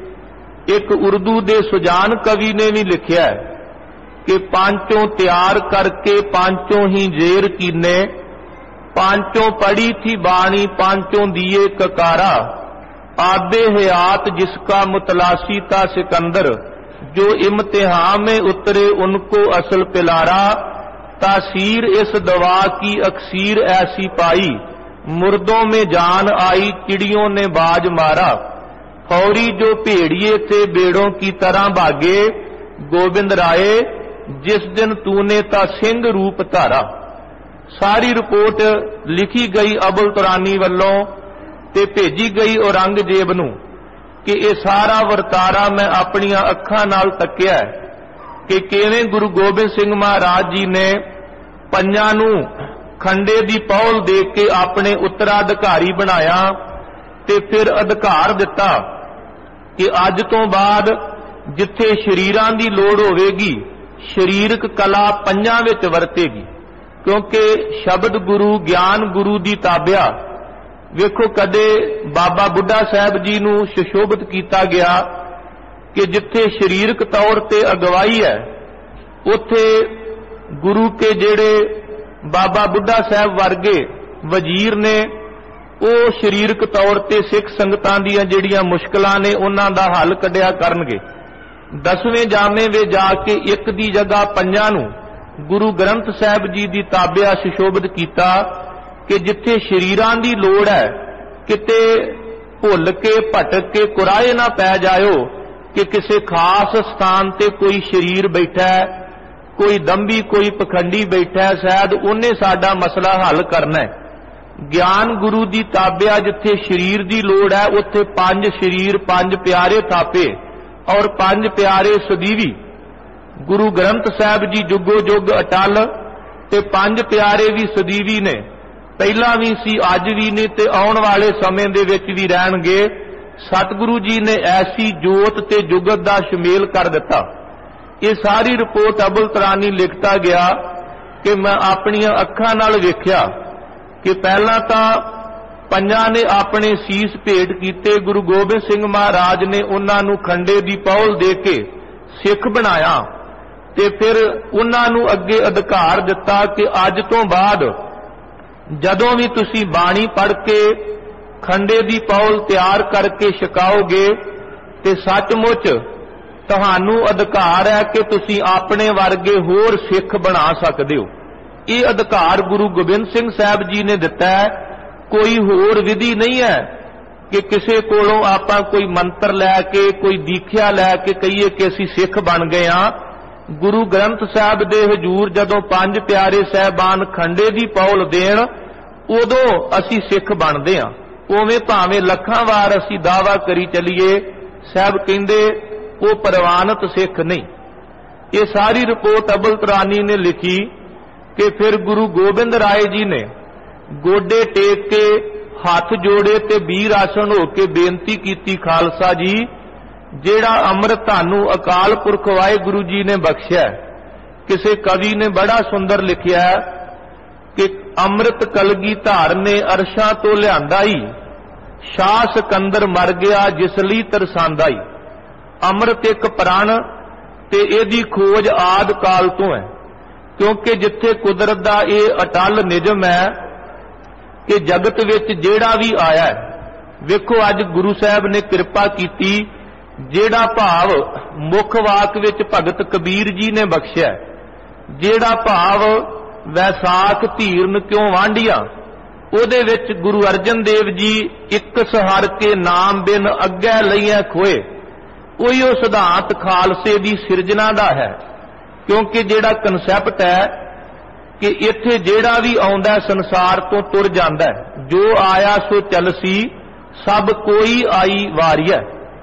एक उर्दू दे सुजान कवि ने भी लिखिया है कि पांचों तैयार करके पांचों ही जेर कीने, पांचों पड़ी थी बाणी पांचों दिए ककारा, आबे हयात जिसका मुतलासी था सिकंदर, जो इम्तिहान में उतरे उनको असल पिलारा, तासीर इस दवा की अक्सीर ऐसी पाई, मुर्दों में जान आई चिड़ियों ने बाज मारा, फौरी जो भेड़िए थे बेड़ों की तरह भागे, गोविंद राय जिस दिन तूने ता सिंह रूप धारा। सारी रिपोर्ट लिखी गई अबुल तुरानी वालों ते भेजी गई औरंगजेब नूं कि यह सारा वरतारा मैं अपनियां अखां नाल तक्या कि किवें गुरु गोबिंद सिंह महाराज जी ने पंजां नूं खंडे दी पौल दे के अपने उत्तराधिकारी बनाया ते फिर अधिकार दिता कि अज तो बाद जिथे शरीरां दी लोड़ होवेगी शरीरक कला पंजां विच वरतेगी, क्योंकि शब्द गुरु ज्ञान गुरु दी ताबिया। वेखो कदे बाबा बुढ़ा साहब जी नूं सुशोभित किया गया कि जिथे शरीरक तौर ते अगवाई है उथे गुरु के जेड़े बाबा बुढ़ा साहब वर्गे वजीर ने ਉਹ शरीरक तौर ते सिख संगतां दीयां जिहड़ियां मुश्किलां ने उन्हां दा हल कढिया करनगे। 10वें जामे वे जाके एक दी जगह पंजां नूं गुरु ग्रंथ साहिब जी दी ताबिया सुशोभित कीता कि जिथे शरीरां दी लोड़ है किते भुल के भटक के कुराए ना पै जाओ कि किसी खास स्थान ते कोई शरीर बैठा है, कोई दंभी कोई पखंडी बैठा है, शायद उन्हें साडा मसला हल करना है। ज्ञान गुरु दी ताबिया जिथे शरीर दी लोड़ है उत्थे 5 शरीर 5 प्यारे थापे और 5 प्यारे सदीवी। गुरु ग्रंथ साहिब जी जुगो जुग अटल ते 5 प्यारे भी सदीवी ने, पहला भी सी अज भी ने ते आउण वाले समय दे विच भी रहणगे। सतगुरु जी ने ऐसी जोत ते जुगत दा शमेल कर दिता। ये सारी रिपोर्ट अबुल तुरानी लिखता गया कि मैं अपनियां अखां नाल वेख्या कि पहला तो पंजां ने अपने सीस भेट कीते, गुरु गोबिंद सिंह महाराज ने उन्होंने खंडे की पौल दे के सिख बनाया ते फिर उन्होंने अगे अधिकार दिता कि अज तो बाद जदों भी तुसी बाणी पढ़ के खंडे की पौल तैयार करके छकाओगे ते सचमुच तुहानू अधिकार है कि तुसी अपने वर्गे होर सिख बना सकते हो। ये अधिकार गुरु गोबिंद सिंह साहब जी ने दिता है, कोई होर विधि नहीं है कि किसी कोलों आपां कोई मंत्र लैके कोई दीख्या लैके कहिए कि असीं सिख बन गए हाँ। गुरु ग्रंथ साहब दे हजूर जदों 5 प्यारे साहबान खंडे दी पौल देण उदों असीं सिख बनदे हां। उवें भावें लखां वार असीं दावा करी चलीए, साहब कहिंदे वो प्रवानत सिख नहीं। ये सारी रिपोर्ट अबुल तुरानी ने लिखी कि फिर गुरु गोबिंद राय जी ने गोडे टेक के हाथ जोड़े ते वीर आसन होके बेनती की, खालसा जी जेड़ा अमृत तानू अकाल पुरख वाहिगुरु जी ने बख्शिया। किसी कवि ने बड़ा सुंदर लिखिया कि अमृत कलगी धार ने अरशा तो लियांदा ही, शाह सिकंदर मर गया जिसली तरसांदा ही। अमृत एक प्राण ते इहदी खोज आद काल तो है, क्योंकि जिथे कुदरत दा ये अटल निजम है कि जगत विच जेड़ा भी आया है, वेखो अज गुरु साहब ने कृपा की, जेड़ा भाव मुख वाक विच भगत कबीर जी ने बख्शिया, जेड़ा भाव वैसाख धीरन क्यों वांडिया उहदे विच गुरु अर्जन देव जी एक सहार के नाम बिन अग्गै लईए खोए, कोई वो सिद्धांत खालसे दी सिरजना दा है। क्योंकि जेड़ा कंसैप्ट है कि इत्थे जेड़ा भी आउंदा संसार तो तुर जांदा है, जो आया सो चलसी सब कोई आई वारिया।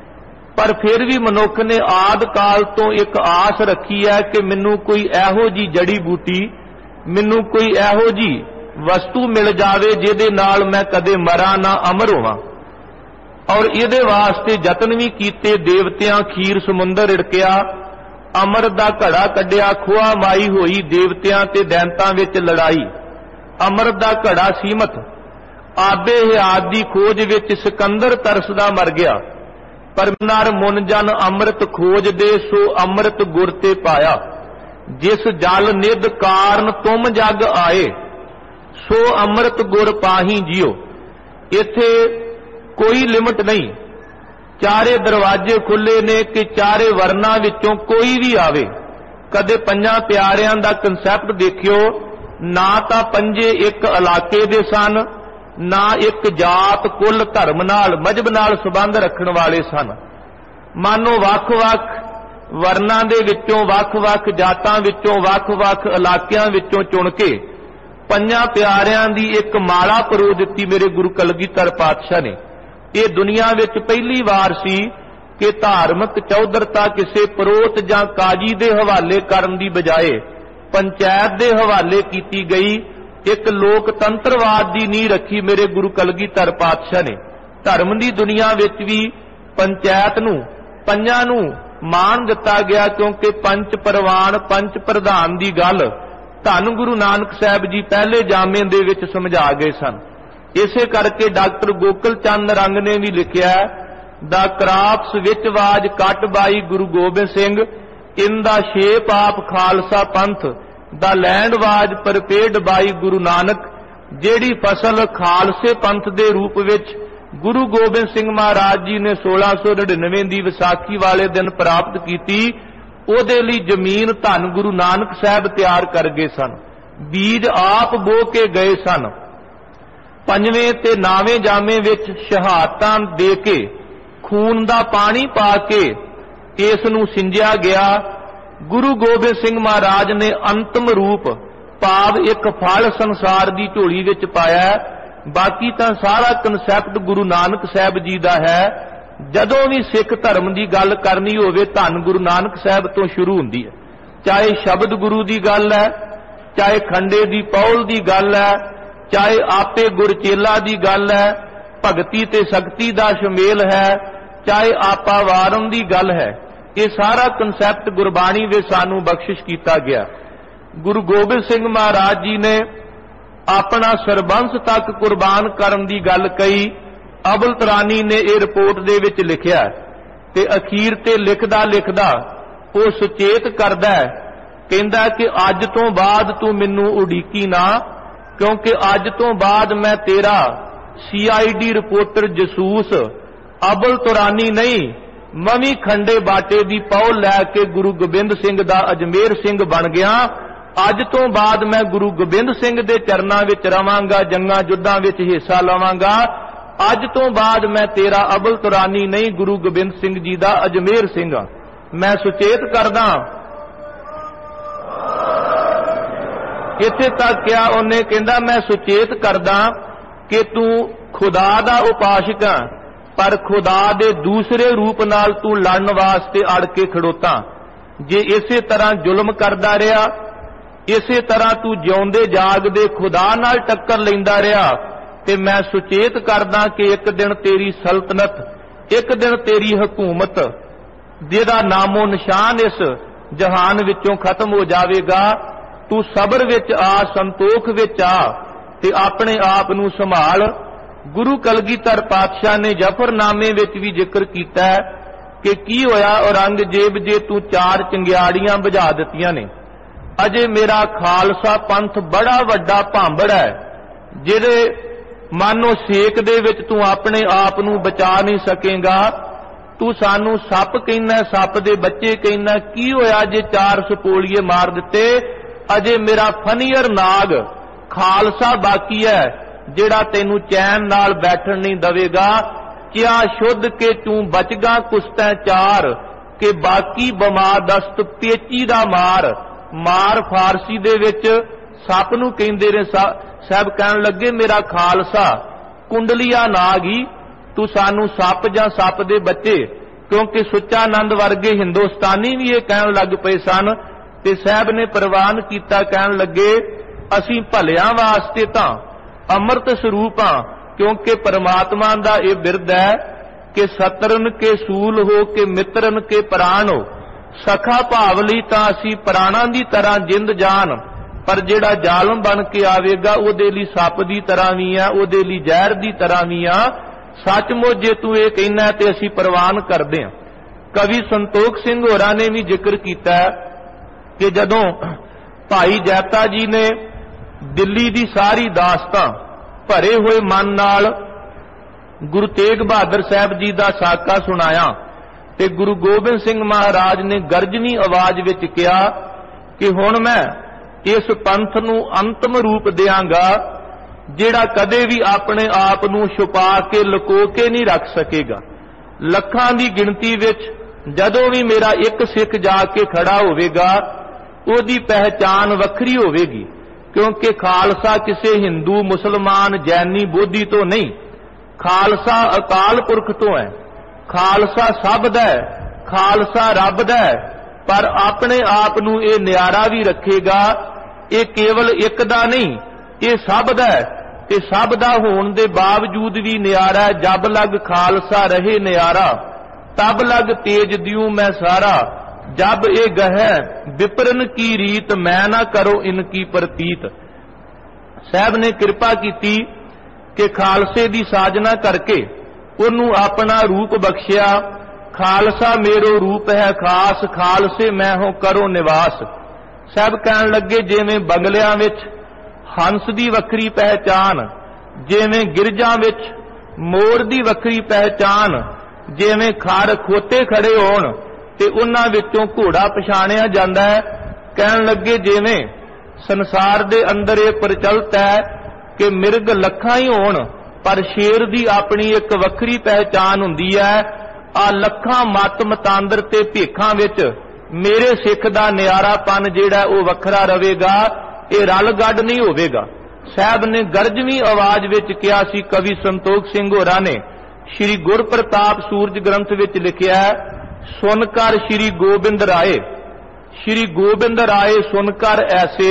पर फिर भी मनुख ने आद काल तो एक आस रखी है कि मैनू कोई ऐहो जी जड़ी बूटी, मैनू कोई ऐहो जी वस्तु मिल जावे जिहदे नाल मैं कदे मरा ना अमर होवां। और इहदे वास्ते जतन भी कीते, देवतियां खीर समुंदर रिड़किया अमृत दा घड़ा कढ़िया खोआ माई होई देवतियां ते दैंतां विच लड़ाई। अमृत दा घड़ा सीमत आबे हयात दी खोज विच सिकंदर तरसदा मर गया। पर नर मुन जन अमृत खोज दे सो अमृत गुर ते पाया। जिस जल निध कारण तुम जग आए सो अमृत गुर पाही जियो। इथे कोई लिमिट नहीं, चारे दरवाजे खुले ने कि चारे वर्ना विचों कोई भी आवे। कदे पंजां प्यारियां दा कंसैप्ट देखियो, ना तां पंजे एक इलाके दे सन, ना एक जात कुल धर्म नाल मजहब नाल संबंध रखण वाले सन। मानो वख-वख वर्णां दे विचों, वख-वख जातां विचों, वख-वख इलाकिਆਂ विचों चुन के पंजां प्यारियां दी एक माला परो दित्ती मेरे गुरु कलगीधर पातशाह ने। ये दुनिया विच पहली वार सी कि धार्मिक चौधरता किसी परोत जां काजी दे हवाले करन दी बजाए पंचायत दे हवाले कीती गई। एक लोकतंत्रवाद की नींह रखी मेरे गुरु कलगीधर पातशाह ने। धर्म की दुनिया विच भी पंचायत नूं, पंजां नूं मान दिता गया, क्योंकि पंच परवान पंच प्रधान की गल धन गुरु नानक साहब जी पहले जामे दे विच समझा गए सन। इसे करके डॉक्टर गोकुल चंद रंग ने भी लिखिया, the crafts which was cut by Guru Gobind Singh, in the shape of Khalsa Panth, the land was prepared by Guru Nanak. जेड़ी फसल खालसे पंथ दे रूप विच गुरु गोबिंद सिंह महाराज जी ने 1699 की विसाखी वाले दिन प्राप्त की, ਉਹਦੇ ਲਈ ਜ਼ਮੀਨ ਧੰਨ गुरु नानक साहब तैयार कर गए सन। बीज आप बो के गए सन। पंजवें ते नावें जामे विच शहादतां दे के खून दा पानी पा के इस नूं सिंजिया गया। गुरु गोबिंद सिंह महाराज ने अंतिम रूप भाव एक फल संसार की झोली विच पाया। बाकी तां सारा कंसैप्ट गुरु नानक साहब जी दा है। जदों भी सिख धर्म की गल करनी होवे धन गुरु नानक साहब तो शुरू हुंदी है। चाहे शब्द गुरु की गल है, चाहे खंडे दी पौल की गल है, चाहे आपे गुरचेला की गल है, भगती ते शक्ति का शमेल है, चाहे आपा वारन की गल है। ये सारा कंसैप्ट गुरबाणी में सानू बख्शिश किया गया। गुरु गोबिंद सिंह महाराज जी ने अपना सरबंस तक कुर्बान करन की गल कही। अबुल तरानी ने यह रिपोर्ट दे विच लिखिया ते अखीर ते लिखदा लिखदा वो सुचेत करदा है, कहंदा कि अज तो बाद तू मैनू उड़ीकी ना, क्योंकि अज तो बाद मैं तेरा CID रिपोर्टर जसूस अबुल तरानी नहीं, मवी खंडे बाटे दी पौल लैके गुरु गोबिंद सिंह दा अजमेर सिंह बन गया। अज तो बाद मैं गुरु गोबिंद सिंह दे चरनां विच रवांगा, जंगां जुद्धां विच हिस्सा लवांगा। अज तो बाद मैं तेरा अबुल तरानी नहीं, गुरु गोबिंद सिंह जी दा अजमेर सिंह। मैं सुचेत करदा, इत्थे तक क्या उन्हें कहंदा, मैं सुचेत करदा कि तू खुदा दा उपासक है, पर खुदा दे दूसरे रूप नाल तू लड़न वास्ते अड़ के खड़ोता। जे इसे तरह जुल्म करदा रहा, इसे तरह तू जिउंदे जागदे खुदा नाल टक्कर लैंदा रहा, ते मैं सुचेत करदा कि एक दिन तेरी सल्तनत, एक दिन तेरी हुकूमत जिहदा नामो निशान इस जहान विचों खत्म हो जाएगा। तू सबर विच आ, संतोख विच आ ते अपने आप नूं संभाल। गुरु कलगीधर पातशाह ने जफरनामे विच भी जिक्र कीता है कि की होया औरंगजेब जे तू 4 चंगियाड़ियां बुझा दित्तियां ने। अजे मेरा खालसा पंथ बड़ा वड्डा भांबड़ है, जिहदे मानो सेक दे विच तू अपने आप नूं बचा नहीं सकेगा। तू सानू सप कहना, सप दे बच्चे कहना, की होया जे 4 सपोलिए मार दिते। अजे मेरा फनीयर नाग खालसा बाकी है, जिहड़ा तैनू चैन नाल बैठण नहीं दवेगा। क्या शुद्ध के तू बचगा कुस्तै 4 के बाकी बमादस्त पेची दा मार। मार फारसी दे विच सप नूं कहंदे ने। साहब कहन लगे मेरा खालसा कुंडलिया नाग ही, तू सानू सप जां सप दे बच्चे, क्योंकि सुच्चानंद वर्गे हिंदुस्तानी भी ये कहन लग पे सन। ते साहब ने प्रवान किया, कहन लगे असीं भलियां वास्ते तां अमृत स्वरूप हां, क्योंकि परमात्मा दा ये बिरद है कि सतरन के सूल हो के मित्रन के प्राण हो। सखा भाव लई तां असीं प्राणां दी तरह जिंद जान, पर जिहड़ा जालम बन के आवेगा उहदे लई सप दी तरह भी आ, उहदे लई जहर दी तरह भी आ। सचमुच जे तू ये कहना ते असीं प्रवान करदे हां। कवि संतोख सिंह होरां ने भी जिक्र कीता कि जदों भाई जैता जी ने दिल्ली दी सारी दास्तां भरे हुए मन नाल गुरु तेग बहादुर साहब जी दा साका सुनाया ते गुरु गोबिंद सिंह महाराज ने गर्जनी आवाज विच कहा कि हुण मैं इस पंथ नूं अंतिम रूप देंगा, जिहड़ा कदे भी अपने आप नूं छुपा के लुको के नहीं रख सकेगा। लखां दी गिणती विच जदों भी मेरा एक सिख जाके खड़ा होवेगा उहदी पहचान वखरी होवेगी, क्योंकि खालसा किसी हिंदू मुसलमान जैनी बोधी तो नहीं, खालसा अकाल पुरख तो है। खालसा सब दा है, खालसा रब दा है, पर अपने आप नूं ये नियारा भी रखेगा। ये केवल एक दा नहीं, ये सब दा है ते सब दा होण दे बावजूद भी नियारा। जब लग खालसा रहे नियारा, तब लग तेज दियूं मैं सारा। जब ये गह विपरन की रीत, मैं ना करो इनकी प्रतीत। साहब ने कृपा की कि खालसे दी साजना करके उन्होंने अपना रूप बख्शिया। खालसा मेरो रूप है खास, खालसे मैं हो करो निवास। साहब कहन लगे जिवें बंगलियां विच हंस दी वखरी पहचान, जिवें गिरजां विच मोर दी वखरी पहचान, जिवें खर खोते खड़े होण ते उन्हां विचों घोड़ा पछाणिया जांदा है। कहन लगे जिवें संसार दे अंदर ये प्रचलित है कि मिर्ग लखां ही होण, पर शेर दी अपनी एक वखरी पहचान हुंदी है। आ लखां मत मतांदर ते भेखां विच मेरे सिख दा नियारापन जिहड़ा वो वखरा रवेगा, ये रल गड नहीं होवेगा। साहब ने गरजवी आवाज विच कहा सी। कवि संतोख सिंह होरां ने श्री गुरप्रताप सूरज ग्रंथ विच लिखिया है, सुनकर श्री गोबिंद राय, श्री गोबिंद राय सुनकर ऐसे,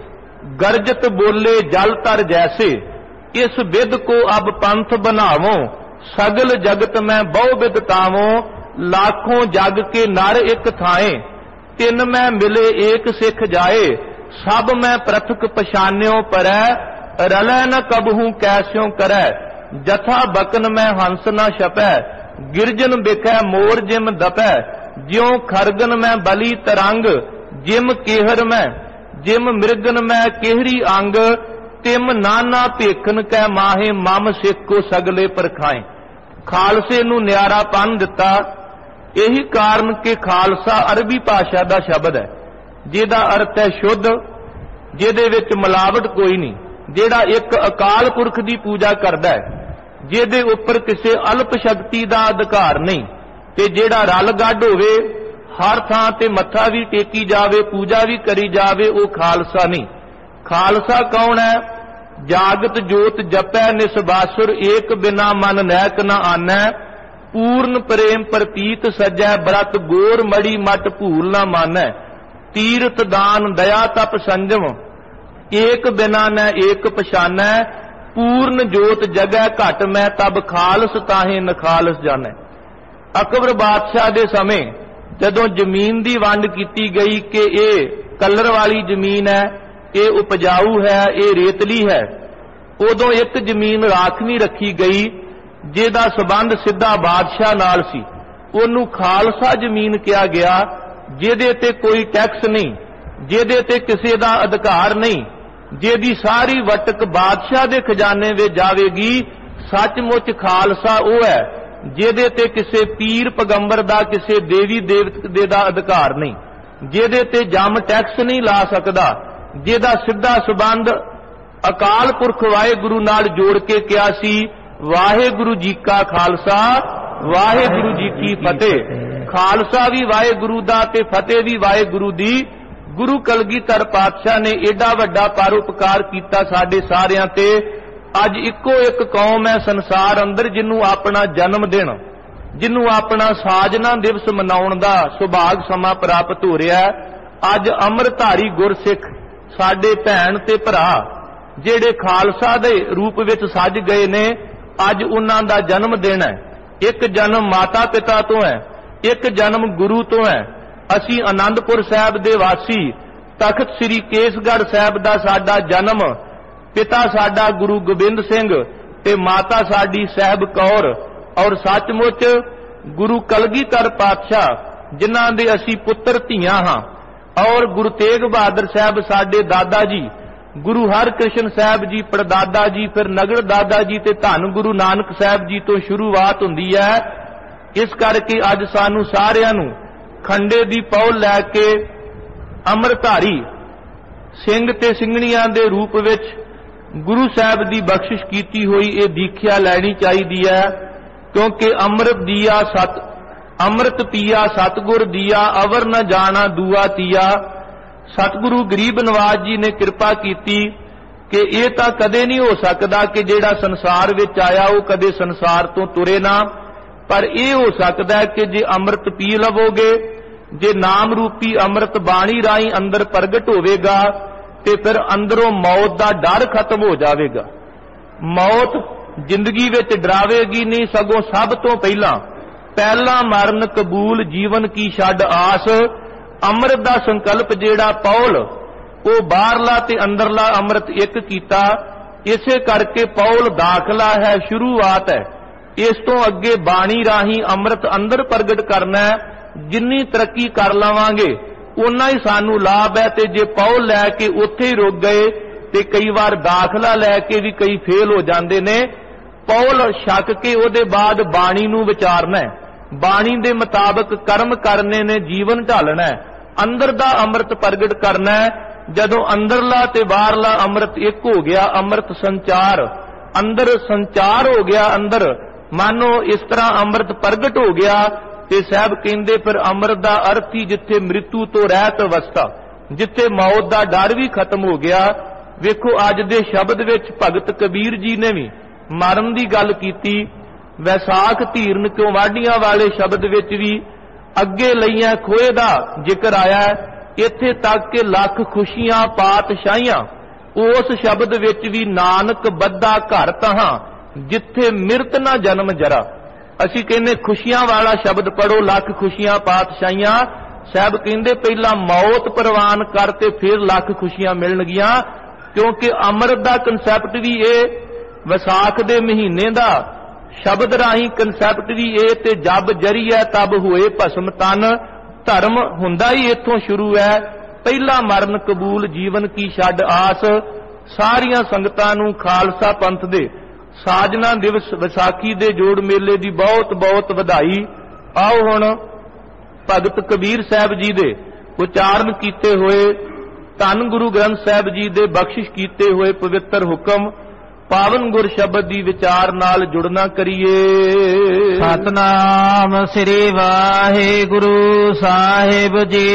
गरजत बोले जल तर जैसे। इस विद को अब पंथ बनावो, सगल जगत में बहु विद तावो। लाखों जग के नर एक थाए, तिन में मिले एक सिख जाए। सब में पृथक पछान्यो परै, रलै न कबहू कैस्यों करै। जथा बकन में हंस न छपै, गिरजन बिकै मोर जिम दपै। ज्यों खरगन में बली तरंग, जिम केहर में जिम मृगन में केहरी अंग। तिम नाना भेखन कै माहे मम सिख को सगले परखाए। खालसे नूं नियारापन दिता। यही कारण कि खालसा अरबी भाषा का शब्द है, जिहदा अर्थ है शुद्ध, जिहदे विच मिलावट कोई नहीं, जिहड़ा एक अकाल पुरख की पूजा करदा है, जिहदे उपर किसी अल्प शक्ति का अधिकार नहीं, ते जिहड़ा रल गड होवे, हर थां ते मत्था भी टेकी जावे, पूजा भी करी जावे, वो खालसा नहीं। खालसा कौन है? जागत जोत जपै निसबासुर, एक बिना मन नैक न आनै। पूर्ण प्रेम प्रतीत सजै, ब्रत गोर मड़ी मट भूल न मानै। तीर्थ दान दया तप संजम, एक बिना न एक पछानै। पूर्ण जोत जगै घट मैं, तब खालस ताहे नखालस जानै। अकबर बादशाह दे समय जदों जमीन की वंड की गई कि ये कलर वाली जमीन है, ये उपजाऊ है, ये रेतली है, उदों एक जमीन राखवी रखी गई जिहदा संबंध सीधा बादशाह नाल सी। उहनूं खालसा जमीन कहा गया, जिहदे ते कोई टैक्स नहीं, जिहदे ते किसी दा अधिकार नहीं, जिहदी सारी वटक बादशाह दे खजाने विच जावेगी। सचमुच खालसा वो है जिहदे ते किसी पीर पैगंबर दा, किसी देवी देवते दा अधिकार नहीं, जिहदे ते जम टैक्स नहीं ला सकदा, जिहदा सीधा संबंध अकाल पुरख वाहेगुरु नाल जोड़ के कहा सी, वाहेगुरु जी का खालसा वाहेगुरु जी की फतेह। खालसा भी वाहेगुरु दा ते फतेह भी वाहेगुरु दी। गुरु कलगीधर पातशाह ने एडा वड्डा परोपकार कीता साडे सारियां ते। अज इको एक कौम है संसार अंदर जिन्हों अपना जन्म दिन, जिन्हों अपना साजना दिवस मनाउण दा सुभाग समा प्राप्त हो रहा है। अज अमरधारी गुरसिख साडे भैण ते भरा जिहड़े खालसा दे रूप विच सज गए ने, अज उन्हां दा जन्म दिन है। एक जन्म माता पिता तो है, एक जन्म गुरु तो है। ਅਸੀਂ ਆਨੰਦपुਰ ਸਾਹਿਬ ਦੇ ਵਾਸੀ, ਤਖਤ ਸ੍ਰੀ ਕੇਸਗੜ੍ਹ ਸਾਹਿਬ ਦਾ ਸਾਡਾ ਜਨਮ, ਪਿਤਾ ਸਾਡਾ ਗੁਰੂ ਗੋਬਿੰਦ ਸਿੰਘ ਤੇ ਮਾਤਾ ਸਾਡੀ ਸਾਹਿਬ ਕੌਰ, ਔਰ ਸੱਚਮੁੱਚ ਗੁਰੂ ਕਲਗੀਧਰ ਪਾਤਸ਼ਾਹ ਜਿਨ੍ਹਾਂ ਦੇ ਅਸੀਂ ਪੁੱਤਰ ਧੀਆਂ ਹਾਂ, ਔਰ ਗੁਰੂ ਤੇਗ ਬਹਾਦਰ ਸਾਹਿਬ ਸਾਡੇ ਦਾਦਾ ਜੀ, ਗੁਰੂ ਹਰਕ੍ਰਿਸ਼ਨ ਸਾਹਿਬ ਜੀ ਪੜਦਾਦਾ ਜੀ, ਫਿਰ ਨਗਰ ਦਾਦਾ ਜੀ ਤੇ ਧੰਨ ਗੁਰੂ ਨਾਨਕ ਸਾਹਿਬ ਜੀ ਤੋਂ ਸ਼ੁਰੂਆਤ ਹੁੰਦੀ ਹੈ। ਇਸ ਕਰਕੇ ਅੱਜ ਸਾਨੂੰ ਸਾਰਿਆਂ ਨੂੰ ਖੰਡੇ ਦੀ ਪੌਲ ਲੈ ਕੇ ਅੰਮ੍ਰਿਤਧਾਰੀ ਸਿੰਘ ਤੇ ਸਿੰਘਣੀਆਂ ਦੇ ਰੂਪ ਵਿੱਚ ਗੁਰੂ ਸਾਹਿਬ ਦੀ ਬਖਸ਼ਿਸ਼ ਕੀਤੀ ਹੋਈ ਇਹ ਦੀਖਿਆ ਲੈਣੀ ਚਾਹੀਦੀ ਹੈ, ਕਿਉਂਕਿ ਅੰਮ੍ਰਿਤ ਪੀਆ ਸਤਿਗੁਰ ਦੀਆ, ਅਵਰ ਨ ਜਾਣਾ ਦੂਆ ਤੀਆ। ਸਤਿਗੁਰੂ ਗਰੀਬ ਨਵਾਜ ਜੀ ਨੇ ਕਿਰਪਾ ਕੀਤੀ ਕਿ ਇਹ ਤਾਂ ਕਦੇ ਨਹੀਂ ਹੋ ਸਕਦਾ ਕਿ ਜਿਹੜਾ ਸੰਸਾਰ ਵਿੱਚ ਆਇਆ ਉਹ ਕਦੇ ਸੰਸਾਰ ਤੋਂ ਤੁਰੇ ਨਾ, ਪਰ ਇਹ ਹੋ ਸਕਦਾ ਹੈ ਕਿ ਜੇ ਅੰਮ੍ਰਿਤ ਪੀ ਲਵੋਗੇ, ਜੇ ਨਾਮ ਰੂਪੀ ਅੰਮ੍ਰਿਤ ਬਾਣੀ ਰਾਹੀਂ ਅੰਦਰ ਪ੍ਰਗਟ ਹੋਵੇਗਾ ਤੇ ਫਿਰ ਅੰਦਰੋਂ ਮੌਤ ਦਾ ਡਰ ਖਤਮ ਹੋ ਜਾਵੇਗਾ। ਮੌਤ ਜ਼ਿੰਦਗੀ ਵਿੱਚ ਡਰਾਵੇਗੀ ਨਹੀਂ, ਸਗੋਂ ਸਭ ਤੋਂ ਪਹਿਲਾ ਮਰਨ ਕਬੂਲ ਜੀਵਨ ਕੀ ਛੱਡ ਆਸ। ਅੰਮ੍ਰਿਤ ਦਾ ਸੰਕਲਪ ਜਿਹੜਾ ਪੌਲ ਉਹ ਬਾਹਰਲਾ ਤੇ ਅੰਦਰਲਾ ਅੰਮ੍ਰਿਤ ਇੱਕ ਕੀਤਾ, ਇਸੇ ਕਰਕੇ ਪੌਲ ਦਾਖਲਾ ਹੈ, ਸ਼ੁਰੂਆਤ ਹੈ। ਇਸ ਤੋਂ ਅੱਗੇ ਬਾਣੀ ਰਾਹੀਂ ਅੰਮ੍ਰਿਤ ਅੰਦਰ ਪ੍ਰਗਟ ਕਰਨਾ ਹੈ। ਜਿੰਨੀ ਤਰੱਕੀ ਕਰ ਲਵਾਂਗੇ ਉਨਾ ਹੀ ਸਾਨੂੰ ਲਾਭ ਹੈ, ਤੇ ਜੇ ਪੌਲ ਲੈ ਕੇ ਉੱਥੇ ਹੀ ਰੁਕ ਗਏ ਤੇ ਕਈ ਵਾਰ ਦਾਖਲਾ ਲੈ ਕੇ ਵੀ ਕਈ ਫੇਲ ਹੋ ਜਾਂਦੇ ਨੇ। ਪੌਲ ਛੱਕ ਕੇ ਉਹਦੇ ਬਾਅਦ ਬਾਣੀ ਨੂੰ ਵਿਚਾਰਨਾ ਹੈ, ਬਾਣੀ ਦੇ ਮੁਤਾਬਕ ਕਰਮ ਕਰਨੇ ਨੇ, ਜੀਵਨ ਢਾਲਣਾ ਹੈ, ਅੰਦਰ ਦਾ ਅੰਮ੍ਰਿਤ ਪ੍ਰਗਟ ਕਰਨਾ ਹੈ। ਜਦੋਂ ਅੰਦਰਲਾ ਤੇ ਬਾਹਰਲਾ ਅੰਮ੍ਰਿਤ ਇੱਕ ਹੋ ਗਿਆ, ਅੰਮ੍ਰਿਤ ਸੰਚਾਰ, ਅੰਦਰ ਸੰਚਾਰ ਹੋ ਗਿਆ, ਅੰਦਰ ਮਾਨੋ ਇਸ ਤਰ੍ਹਾਂ ਅੰਮ੍ਰਿਤ ਪ੍ਰਗਟ ਹੋ ਗਿਆ, ਤੇ ਸਾਹਿਬ ਕਹਿੰਦੇ ਫਿਰ ਅੰਮ੍ਰਿਤ ਦਾ ਅਰਥ ਹੀ ਜਿੱਥੇ ਮ੍ਰਿਤੂ ਤੋਂ ਰਹਿਤ ਅਵਸਥਾ, ਜਿੱਥੇ ਮੌਤ ਦਾ ਡਰ ਵੀ ਖਤਮ ਹੋ ਗਿਆ। ਵੇਖੋ ਅੱਜ ਦੇ ਸ਼ਬਦ ਵਿੱਚ ਭਗਤ ਕਬੀਰ ਜੀ ਨੇ ਵੀ ਮਰਨ ਦੀ ਗੱਲ ਕੀਤੀ। ਵੈਸਾਖ ਧੀਰਨ ਕਿਉਂ ਵਾਢੀਆਂ ਵਾਲੇ ਸ਼ਬਦ ਵਿੱਚ ਵੀ ਅੱਗੇ ਲਈਆਂ ਖੋਏ ਦਾ ਜ਼ਿਕਰ ਆਇਆ ਹੈ, ਇੱਥੇ ਤੱਕ ਕਿ ਲੱਖ ਖੁਸ਼ੀਆਂ ਪਾਤਸ਼ਾਹੀਆਂ। ਉਸ ਸ਼ਬਦ ਵਿੱਚ ਵੀ ਨਾਨਕ ਬੱਧਾ ਘਰ ਤਹਾਂ ਜਿੱਥੇ ਮਿਰਤ ਨਾ ਜਨਮ ਜਰਾ। ਅਸੀਂ ਕਹਿੰਦੇ ਖੁਸ਼ੀਆਂ ਵਾਲਾ ਸ਼ਬਦ ਪੜੋ, ਲੱਖ ਖੁਸ਼ੀਆਂ ਪਾਤਸ਼ਾਹੀਆਂ। ਸਾਹਿਬ ਕਹਿੰਦੇ ਪਹਿਲਾਂ ਮੌਤ ਪ੍ਰਵਾਨ ਕਰ ਤੇ ਫਿਰ ਲੱਖ ਖੁਸ਼ੀਆਂ ਮਿਲਣਗੀਆਂ, ਕਿਉਂਕਿ ਅੰਮ੍ਰਿਤ ਦਾ ਕਨਸੈਪਟ ਵੀ ਇਹ, ਵਿਸਾਖ ਦੇ ਮਹੀਨੇ ਦਾ ਸ਼ਬਦ ਰਾਹੀਂ ਕਨਸੈਪਟ ਵੀ ਇਹ, ਤੇ ਜਬ ਜਰੀਐ ਤਬ ਹੋਏ ਭਸਮ ਤਨ। ਧਰਮ ਹੁੰਦਾ ਹੀ ਇੱਥੋਂ ਸ਼ੁਰੂ ਹੈ, ਪਹਿਲਾ ਮਰਨ ਕਬੂਲ ਜੀਵਨ ਕੀ ਛੱਡ ਆਸ। ਸਾਰੀਆਂ ਸੰਗਤਾਂ ਨੂੰ ਖਾਲਸਾ ਪੰਥ ਦੇ ਸਾਜਨਾ ਦਿਵਸ ਵਿਸਾਖੀ ਦੇ ਜੋੜ ਮੇਲੇ ਦੀ ਬਹੁਤ ਬਹੁਤ ਵਧਾਈ। ਆਓ ਹੁਣ ਭਗਤ ਕਬੀਰ ਸਾਹਿਬ ਜੀ ਦੇ ਉਚਾਰਨ ਕੀਤੇ ਹੋਏ, ਧੰਨ ਗੁਰੂ ਗ੍ਰੰਥ ਸਾਹਿਬ ਜੀ ਦੇ ਬਖਸ਼ਿਸ਼ ਕੀਤੇ ਹੋਏ ਪਵਿੱਤਰ ਹੁਕਮ ਪਾਵਨ ਗੁਰ ਸ਼ਬਦ ਦੀ ਵਿਚਾਰ ਨਾਲ ਜੁੜਨਾ ਕਰੀਏ। ਸਤਨਾਮ ਸ੍ਰੀ ਵਾਹਿਗੁਰੂ ਸਾਹਿਬ ਜੀ।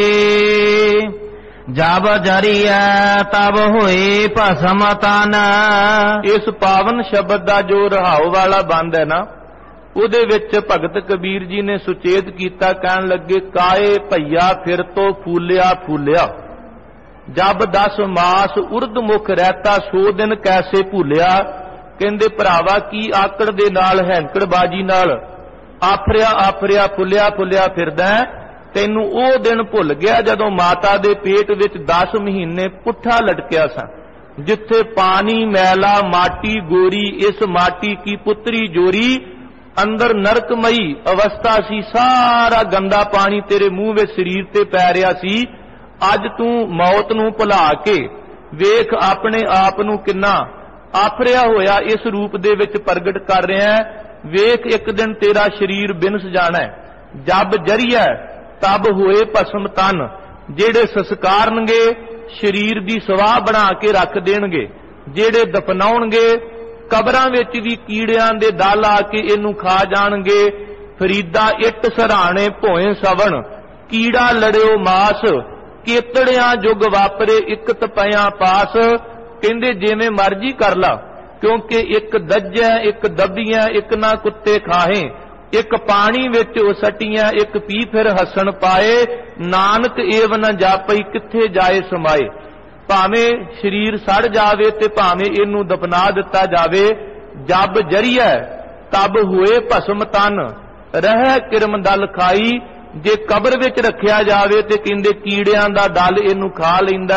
ਜਬ ਜਰੀਐ ਤਬ ਹੋਏ ਭਸਮ ਤਨ। ਇਸ ਪਾਵਨ ਸ਼ਬਦ ਦਾ ਜੋ ਰਹਾਉ ਵਾਲਾ ਬੰਦ ਹੈ ਨਾ, ਉਹਦੇ ਵਿੱਚ ਭਗਤ ਕਬੀਰ ਜੀ ਨੇ ਸੁਚੇਤ ਕੀਤਾ, ਕਹਿਣ ਲੱਗੇ ਕਾਏ ਭਈਆ ਫਿਰ ਤੋਂ ਫੂਲਿਆ ਫੂਲਿਆ, ਜਬ 10 ਮਾਸ ਉਰਦ ਮੁਖ ਰਹਿਤਾ ਸੋ ਦਿਨ ਕੈਸੇ ਭੁੱਲਿਆ। ਕਹਿੰਦੇ ਭਰਾਵਾ ਕੀ ਆਕੜ ਦੇ ਨਾਲ, ਹੈਂਕੜਬਾਜੀ ਨਾਲ ਆਫਰਿਆ ਫੁੱਲਿਆ ਫਿਰਦਾ, ਤੈਨੂੰ ਉਹ ਦਿਨ ਭੁੱਲ ਗਿਆ ਜਦੋਂ ਮਾਤਾ ਦੇ ਪੇਟ ਵਿੱਚ 10 ਮਹੀਨੇ ਪੁੱਠਾ ਲਟਕਿਆ ਸਾਂ, ਜਿੱਥੇ ਪਾਣੀ ਮੈਲਾ ਮਾਟੀ ਗੋਰੀ, ਇਸ ਮਾਟੀ ਕੀ ਪੁੱਤਰੀ ਜੋਰੀ। ਅੰਦਰ ਨਰਕਮਈ ਅਵਸਥਾ ਸੀ, ਸਾਰਾ ਗੰਦਾ ਪਾਣੀ ਤੇਰੇ ਮੂੰਹ ਵਿੱਚ ਸਰੀਰ ਤੇ ਪੈ ਰਿਹਾ ਸੀ। ਅੱਜ ਤੂੰ ਮੌਤ ਨੂੰ ਭੁਲਾ ਕੇ ਵੇਖ ਆਪਣੇ ਆਪ ਨੂੰ ਕਿੰਨਾ ਆਫਰਿਆ ਹੋਇਆ ਇਸ ਰੂਪ ਦੇ ਵਿੱਚ ਪ੍ਰਗਟ ਕਰ ਰਿਹਾ ਹੈ। ਵੇਖ ਇੱਕ ਦਿਨ ਤੇਰਾ ਸਰੀਰ ਬਿਨਸ ਜਾਣਾ ਹੈ। ਜਬ ਜਰੀਐ ਤਬ ਹੋਏ ਭਸਮ ਤਨ, ਜਿਹੜੇ ਸੰਸਕਾਰਨਗੇ ਸਰੀਰ ਦੀ ਸਵਾਹ ਬਣਾ ਕੇ ਰੱਖ ਦੇਣਗੇ, ਜਿਹੜੇ ਦਫਨਾਉਣਗੇ ਕਬਰਾਂ ਵਿੱਚ ਵੀ ਕੀੜਿਆਂ ਦੇ ਦਲ ਆ ਕੇ ਇਹਨੂੰ ਖਾ ਜਾਣਗੇ। ਫਰੀਦਾ ਇੱਟ ਸਰਾਣੇ ਭੋਏ ਸਵਣ, ਕੀੜਾ ਲੜਿਓ ਮਾਸ, ਕੇਤੜਿਆਂ ਜੁਗ ਵਾਪਰੇ ਇੱਕ ਤਪਿਆਂ ਪਾਸ। ਕਹਿੰਦੇ ਜਿਵੇਂ ਮਰਜ਼ੀ ਕਰ ਲਾ, ਕਿਉਂਕਿ ਇੱਕ ਦੱਜੈ ਇੱਕ ਦੱਬੀਆਂ, ਇੱਕ ਨਾ ਕੁੱਤੇ ਖਾਹੇ, ਇੱਕ ਪਾਣੀ ਵਿੱਚ ਉਸਟੀਆਂ, ਇੱਕ ਪੀ ਫਿਰ ਹੱਸਣ ਪਾਏ। ਨਾਨਕ ਏਵ ਨ ਜਾਪਈ ਕਿੱਥੇ ਜਾਏ ਸਮਾਏ। ਭਾਵੇਂ ਸਰੀਰ ਸੜ ਜਾਵੇ ਤੇ ਭਾਵੇਂ ਇਹਨੂੰ ਦਫਨਾ ਦਿੱਤਾ ਜਾਵੇ। ਜਬ ਜਰੀਐ ਤਬ ਹੋਏ ਭਸਮ ਤਨ, ਰਹਿ ਕਿਰਮ ਦਲ ਖਾਈ। ਜੇ ਕਬਰ ਵਿੱਚ ਰੱਖਿਆ ਜਾਵੇ ਤੇ ਕਹਿੰਦੇ ਕੀੜਿਆਂ ਦਾ ਦਲ ਇਹਨੂੰ ਖਾ ਲੈਂਦਾ।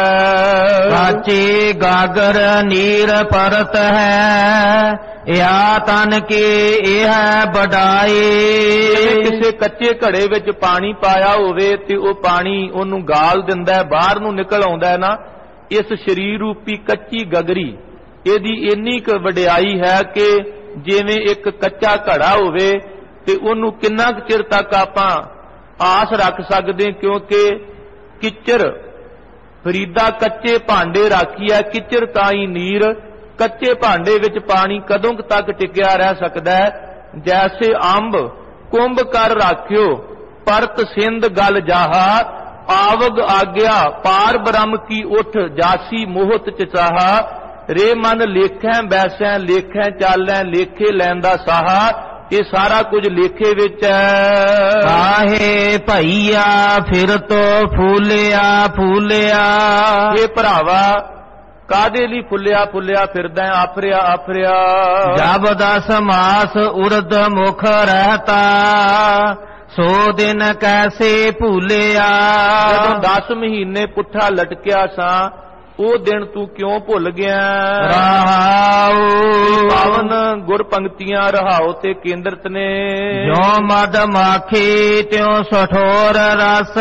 ਕਾਚੇ ਗਾਗਰ ਨੀਰ ਪਰਤ ਹੈ, ਯਾ ਤਨ ਕੇ ਇਹ ਬਡਾਏ। ਕਿਸੇ ਕੱਚੇ ਘੜੇ ਵਿੱਚ ਪਾਣੀ ਪਾਇਆ ਹੋਵੇ ਤੇ ਉਹ ਪਾਣੀ ਉਹਨੂੰ ਗਾਲ ਦਿੰਦਾ, ਬਾਹਰ ਨੂੰ ਨਿਕਲ ਆਉਂਦਾ ਨਾ। ਇਸ ਸਰੀਰ ਰੂਪੀ ਕੱਚੀ ਗਗਰੀ ਇਹਦੀ ਇੰਨੀ ਕੁ ਵਡਿਆਈ ਹੈ ਕਿ ਜਿਵੇਂ ਇੱਕ ਕੱਚਾ ਘੜਾ ਹੋਵੇ ਤੇ ਉਹਨੂੰ ਕਿੰਨਾ ਕੁ ਚਿਰ ਤੱਕ ਆਪਾਂ ਆਸ ਰੱਖ ਸਕਦੇ, ਕਿਉਂਕਿ ਕਿਚਰ ਫਰੀਦਾ ਕੱਚੇ ਭਾਂਡੇ ਰਾਖੀਆ, ਕਿਚਰ ਤਾਈ ਨੀਰ। ਕੱਚੇ ਭਾਂਡੇ ਵਿੱਚ ਪਾਣੀ ਕਦੋਂ ਤੱਕ ਟਿਕਿਆ ਰਹਿ ਸਕਦਾ ਹੈ? ਜੈਸੇ ਅੰਬ ਕੁੰਭ ਕਰ ਰਾਖਿਓ, ਪਰਤ ਸਿੰਧ ਗਲ ਜਾਹਾ, ਆਵਗ ਆਗਿਆ ਪਾਰ ਬ੍ਰਹਮ ਕੀ ਉਠ, ਜਾਸੀ ਮੋਹਤ ਚਚਾਹਾ। ਰੇ ਮਨ ਲੇਖੈ ਬੈਸੈ, ਲੇਖੈ ਚਾਲੈ, ਲੇਖੇ ਲੈਂਦਾ ਸਾਹਾ। ਇਹ ਸਾਰਾ ਕੁਝ ਲੇਖੇ ਵਿੱਚ ਹੈ। ਕਾਹੇ ਭਈਆ ਫਿਰ ਤੋ ਫੂਲਿਆ ਫੂਲਿਆ। ਇਹ ਭਰਾਵਾ ਕਾਦੇ ਲਈ ਫੁੱਲਿਆ ਫੁੱਲਿਆ ਫਿਰਦਾ, ਆਫਰਿਆ ਆਫਰਿਆ। ਜਬ 10 ਮਾਸ ਉਰਦ ਮੁਖ ਰਹਤਾ, ਸੋ ਦਿਨ ਕੈਸੇ ਭੂਲਿਆ। ਜਦੋਂ 10 ਮਹੀਨੇ ਪੁੱਠਾ ਲਟਕਿਆ ਸਾਂ, ਉਹ ਦਿਨ ਤੂੰ ਕਿਉਂ ਭੁੱਲ ਗਿਆ? ਰਹਾਉ ਪਾਵਨ ਗੁਰ ਪੰਕਤੀਆਂ ਰਹਾਉ ਤੇ ਕੇਂਦਰਤ ਨੇ। ਜੋ ਮਦ ਮਾਖੀ ਤਿਉ ਸਠੋਰ ਰਸ,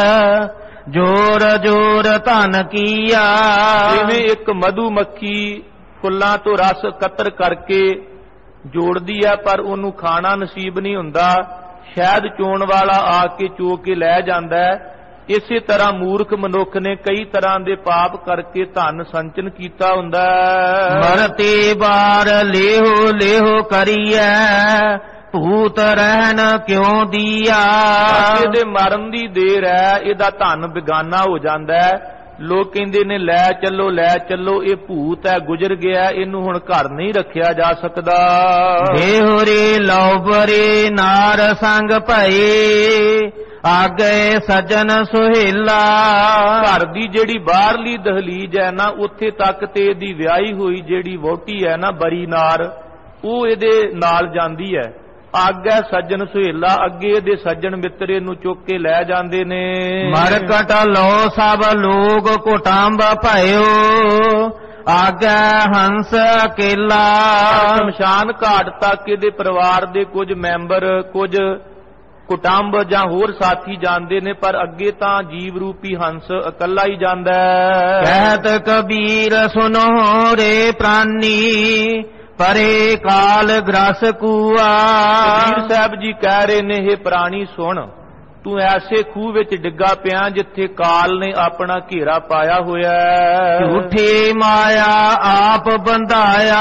ਜੋਰ ਜੋਰ ਧਨ ਕੀਆ। ਜਿਵੇਂ ਇੱਕ ਮਧੂ ਮੱਖੀ ਫੁੱਲਾਂ ਤੋਂ ਰਸ ਇਕੱਤਰ ਕਰਕੇ ਜੋੜਦੀ ਹੈ, ਪਰ ਉਹਨੂੰ ਖਾਣਾ ਨਸੀਬ ਨਹੀਂ ਹੁੰਦਾ। ਸ਼ਹਿਦ ਚੋਣ ਵਾਲਾ ਆ ਕੇ ਚੋ ਕੇ ਲੈ ਜਾਂਦਾ ਹੈ। ਇਸੇ ਤਰ੍ਹਾਂ ਮੂਰਖ ਮਨੁੱਖ ਨੇ ਕਈ ਤਰ੍ਹਾਂ ਦੇ ਪਾਪ ਕਰਕੇ ਧਨ ਸੰਚਨ ਕੀਤਾ ਹੁੰਦਾ ਹੈ। ਮਰਤੇ ਬਾਰ ਲੇਹੋ ਲੇਹੋ ਕਰੀਐ, ਭੂਤ ਰਹਿਣ ਕਿਉਂ ਦੀਆ। ਇਹਦੇ ਮਰਨ ਦੀ ਦੇਰ ਹੈ, ਇਹਦਾ ਧਨ ਬਿਗਾਨਾ ਹੋ ਜਾਂਦਾ ਹੈ। ਲੋਕ ਕਹਿੰਦੇ ਨੇ ਲੈ ਚੱਲੋ ਲੈ ਚੱਲੋ, ਇਹ ਭੂਤ ਹੈ, ਗੁਜ਼ਰ ਗਿਆ, ਇਹਨੂੰ ਹੁਣ ਘਰ ਨਹੀਂ ਰੱਖਿਆ ਜਾ ਸਕਦਾ। ਦੇਹੁਰੇ ਲੌਬਰੇ ਨਾਰ ਸੰਗ ਭਏ, ਆਗੇ ਸਜਣ ਸੁਹੇਲਾ। ਘਰ ਦੀ ਜਿਹੜੀ ਬਾਹਰਲੀ ਦਹਲੀਜ ਹੈ ਨਾ, ਉੱਥੇ ਤੱਕ ਤੇ ਇਹਦੀ ਵਿਆਹੀ ਹੋਈ ਜਿਹੜੀ ਵਹੁਟੀ ਹੈ ਨਾ, ਬਰੀ ਨਾਰ, ਉਹ ਇਹਦੇ ਨਾਲ ਜਾਂਦੀ ਹੈ। ਆਗੇ ਸੱਜਣ ਸੁਹੇਲਾ, ਅੱਗੇ ਇਹਦੇ ਸੱਜਣ ਮਿੱਤਰ ਇਹਨੂੰ ਚੁੱਕ ਕੇ ਲੈ ਜਾਂਦੇ ਨੇ। ਮਰਕਟ ਲੋ ਸਭ ਲੋਗ ਕੁਟੰਬ ਭਇਓ, ਆਗੇ ਹੰਸ ਅਕੇਲਾ। ਸ਼ਮਸ਼ਾਨ ਘਾਟ ਤੱਕ ਇਹਦੇ ਪਰਿਵਾਰ ਦੇ ਕੁਝ ਮੈਂਬਰ, ਕੁਝ ਕੁਟੰਬ ਜਾਂ ਹੋਰ ਸਾਥੀ ਜਾਂਦੇ ਨੇ, ਪਰ ਅੱਗੇ ਤਾਂ ਜੀਵ ਰੂਪੀ ਹੰਸ ਇਕੱਲਾ ਹੀ ਜਾਂਦਾ ਹੈ। ਕਹਿਤ ਕਬੀਰ ਸੁਨੋ ਰੇ ਪ੍ਰਾਨੀ, ਪਰੇ ਕਾਲ ਗ੍ਰਸ ਕੂਆ। ਕਬੀਰ ਸਾਹਿਬ ਜੀ ਕਹਿ ਰਹੇ ਨੇ, ਇਹ ਪ੍ਰਾਣੀ ਸੁਣ, ਤੂੰ ਐਸੇ ਖੂਹ ਵਿੱਚ ਡਿੱਗਾ ਪਿਆ ਜਿੱਥੇ ਕਾਲ ਨੇ ਆਪਣਾ ਘੇਰਾ ਪਾਇਆ ਹੋਇਆ ਹੈ। ਝੂਠੀ ਮਾਇਆ ਆਪ ਬੰਧਾਇਆ,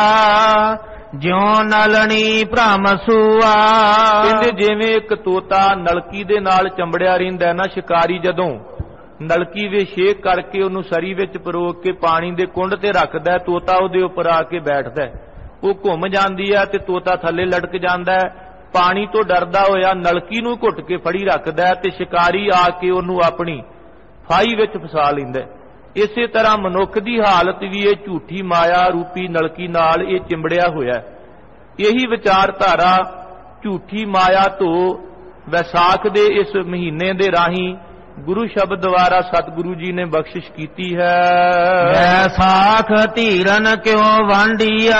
ਜਿਉ ਨਲਣੀ ਭ੍ਰਮ ਸੂਆ। ਕਹਿੰਦੇ ਜਿਵੇਂ ਇੱਕ ਤੋਤਾ ਨਲਕੀ ਦੇ ਨਾਲ ਚੰਬੜਿਆ ਰਹਿੰਦਾ ਨਾ, ਸ਼ਿਕਾਰੀ ਜਦੋਂ ਨਲਕੀ ਵੇ ਛੇਕ ਕਰਕੇ ਉਹਨੂੰ ਸਰੀ ਵਿੱਚ ਪਰੋ ਕੇ ਪਾਣੀ ਦੇ ਕੁੰਡ ਤੇ ਰੱਖਦਾ, ਤੋਤਾ ਉਹਦੇ ਉੱਪਰ ਆ ਕੇ ਬੈਠਦਾ, ਉਹ ਘੁੰਮ ਜਾਂਦੀ ਹੈ ਤੇ ਤੋਤਾ ਥੱਲੇ ਲਟਕ ਜਾਂਦਾ ਹੈ। ਪਾਣੀ ਤੋਂ ਡਰਦਾ ਹੋਇਆ ਨਲਕੀ ਨੂੰ ਘੁੱਟ ਕੇ ਫੜੀ ਰੱਖਦਾ ਤੇ ਸ਼ਿਕਾਰੀ ਆ ਕੇ ਉਹਨੂੰ ਆਪਣੀ ਫਾਈ ਵਿੱਚ ਫਸਾ ਲੈਂਦਾ। ਇਸੇ ਤਰ੍ਹਾਂ ਮਨੁੱਖ ਦੀ ਹਾਲਤ ਵੀ ਇਹ ਝੂਠੀ ਮਾਇਆ ਰੂਪੀ ਨਲਕੀ ਨਾਲ ਇਹ ਚਿੰਬੜਿਆ ਹੋਇਆ। ਇਹੀ ਵਿਚਾਰਧਾਰਾ ਝੂਠੀ ਮਾਇਆ ਤੋਂ ਵੈਸਾਖ ਦੇ ਇਸ ਮਹੀਨੇ ਦੇ ਰਾਹੀਂ ਗੁਰੂ ਸ਼ਬਦ ਦੁਆਰਾ ਸਤਿਗੁਰੂ ਜੀ ਨੇ ਬਖਸ਼ਿਸ਼ ਕੀਤੀ ਹੈ। ਵੈਸਾਖ ਧੀਰਨ ਕਿਉ ਵਾਂਡੀਆ,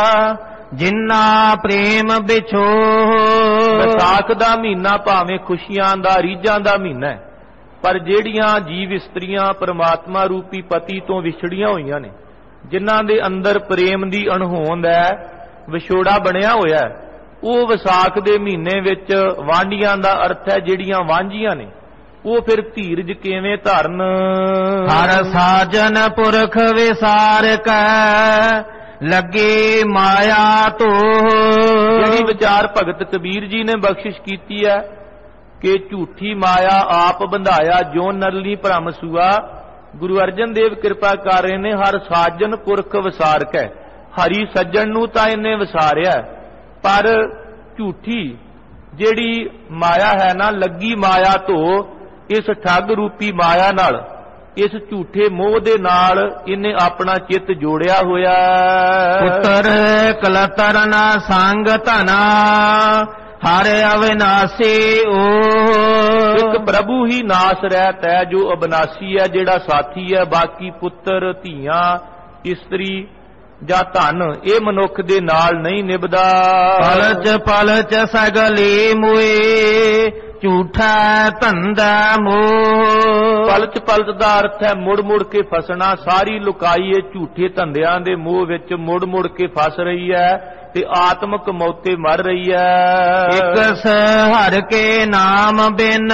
ਜਿੰਨਾ ਪ੍ਰੇਮ ਵਿਛੋ। ਵਿਸਾਖ ਦਾ ਮਹੀਨਾ ਭਾਵੇਂ ਖੁਸ਼ੀਆਂ ਦਾ, ਰੀਝਾਂ ਦਾ ਮਹੀਨਾ ਹੈ, ਪਰ ਜਿਹੜੀਆਂ ਜੀਵ ਇਸਤਰੀਆਂ ਪਰਮਾਤਮਾ ਰੂਪੀ ਪਤੀ ਤੋਂ ਵਿਛੜੀਆਂ ਹੋਈਆਂ ਨੇ, ਜਿਨ੍ਹਾਂ ਦੇ ਅੰਦਰ ਪ੍ਰੇਮ ਦੀ ਅਣਹੋਂਦ ਹੈ, ਵਿਛੋੜਾ ਬਣਿਆ ਹੋਇਆ ਹੈ, ਉਹ ਵਿਸਾਖ ਦੇ ਮਹੀਨੇ ਵਿੱਚ ਵਾਂਢੀਆਂ ਦਾ ਅਰਥ ਹੈ ਜਿਹੜੀਆਂ ਵਾਂਝੀਆਂ ਨੇ, ਉਹ ਫਿਰ ਧੀਰਜ ਕਿਵੇਂ ਧਰਨ। ਹਰ ਸਾਜਨ ਪੁਰਖ ਵਿਸਾਰ ਕੈ, ਲੱਗੇ ਮਾਇਆ ਤੋ। ਜਿਹੜੀ ਵਿਚਾਰ ਭਗਤ ਕਬੀਰ ਜੀ ਨੇ ਬਖਸ਼ਿਸ਼ ਕੀਤੀ ਹੈ ਕਿ ਝੂਠੀ ਮਾਇਆ ਆਪ ਬੰਧਾਇਆ, ਜੋ ਨਰਲੀ ਭ੍ਰਮ ਸੂਆ। ਗੁਰੂ ਅਰਜਨ ਦੇਵ ਕਿਰਪਾ ਕਰ ਰਹੇ ਨੇ, ਹਰ ਸਾਜਨ ਪੁਰਖ ਵਿਸਾਰ ਕੈ। ਹਰੀ ਸੱਜਣ ਨੂੰ ਤਾਂ ਇਹਨੇ ਵਿਸਾਰਿਆ, ਪਰ ਝੂਠੀ ਜਿਹੜੀ ਮਾਇਆ ਹੈ ਨਾ, ਲੱਗੀ ਮਾਇਆ ਤੋਂ, ਇਸ ਠੱਗ ਰੂਪੀ ਮਾਇਆ ਨਾਲ, ਇਸ ਝੂਠੇ ਮੋਹ ਦੇ ਨਾਲ ਇਹਨੇ ਆਪਣਾ ਚਿੱਤ ਜੋੜਿਆ ਹੋਇਆ। ਪੁੱਤਰ ਕਲਤਰ ਨਾ ਸੰਗ ਧਨਾ, ਹਰ ਅਵਿਨਾਸੀ ਓ। ਇੱਕ ਪ੍ਰਭੂ ਹੀ ਨਾਸ ਰਹਿਤ ਹੈ, ਜੋ ਅਬਨਾਸੀ ਹੈ, ਜਿਹੜਾ ਸਾਥੀ ਹੈ। ਬਾਕੀ ਪੁੱਤਰ, ਧੀਆਂ, ਇਸਤਰੀ ਜਾਂ ਧਨ ਇਹ ਮਨੁੱਖ ਦੇ ਨਾਲ ਨਹੀਂ ਨਿਭਦਾ। ਪਲਚ ਪਲਚ ਸਗਲੇ ਮੋਏ, ਝੂਠਾ ਧੰਦਾ ਮੋਹ। ਪਲਚ ਪਲਚ ਦਾ ਅਰਥ ਹੈ ਮੁੜ ਮੁੜ ਕੇ ਫਸਣਾ। ਸਾਰੀ ਲੁਕਾਈ ਇਹ ਝੂਠੇ ਧੰਦਿਆਂ ਦੇ ਮੋਹ ਵਿੱਚ ਮੁੜ ਮੁੜ ਕੇ ਫਸ ਰਹੀ ਹੈ ਤੇ ਆਤਮਕ ਮੌਤੇ ਮਰ ਰਹੀ ਹੈ। ਇੱਕ ਹਰਿ ਕੇ ਨਾਮ ਬਿਨ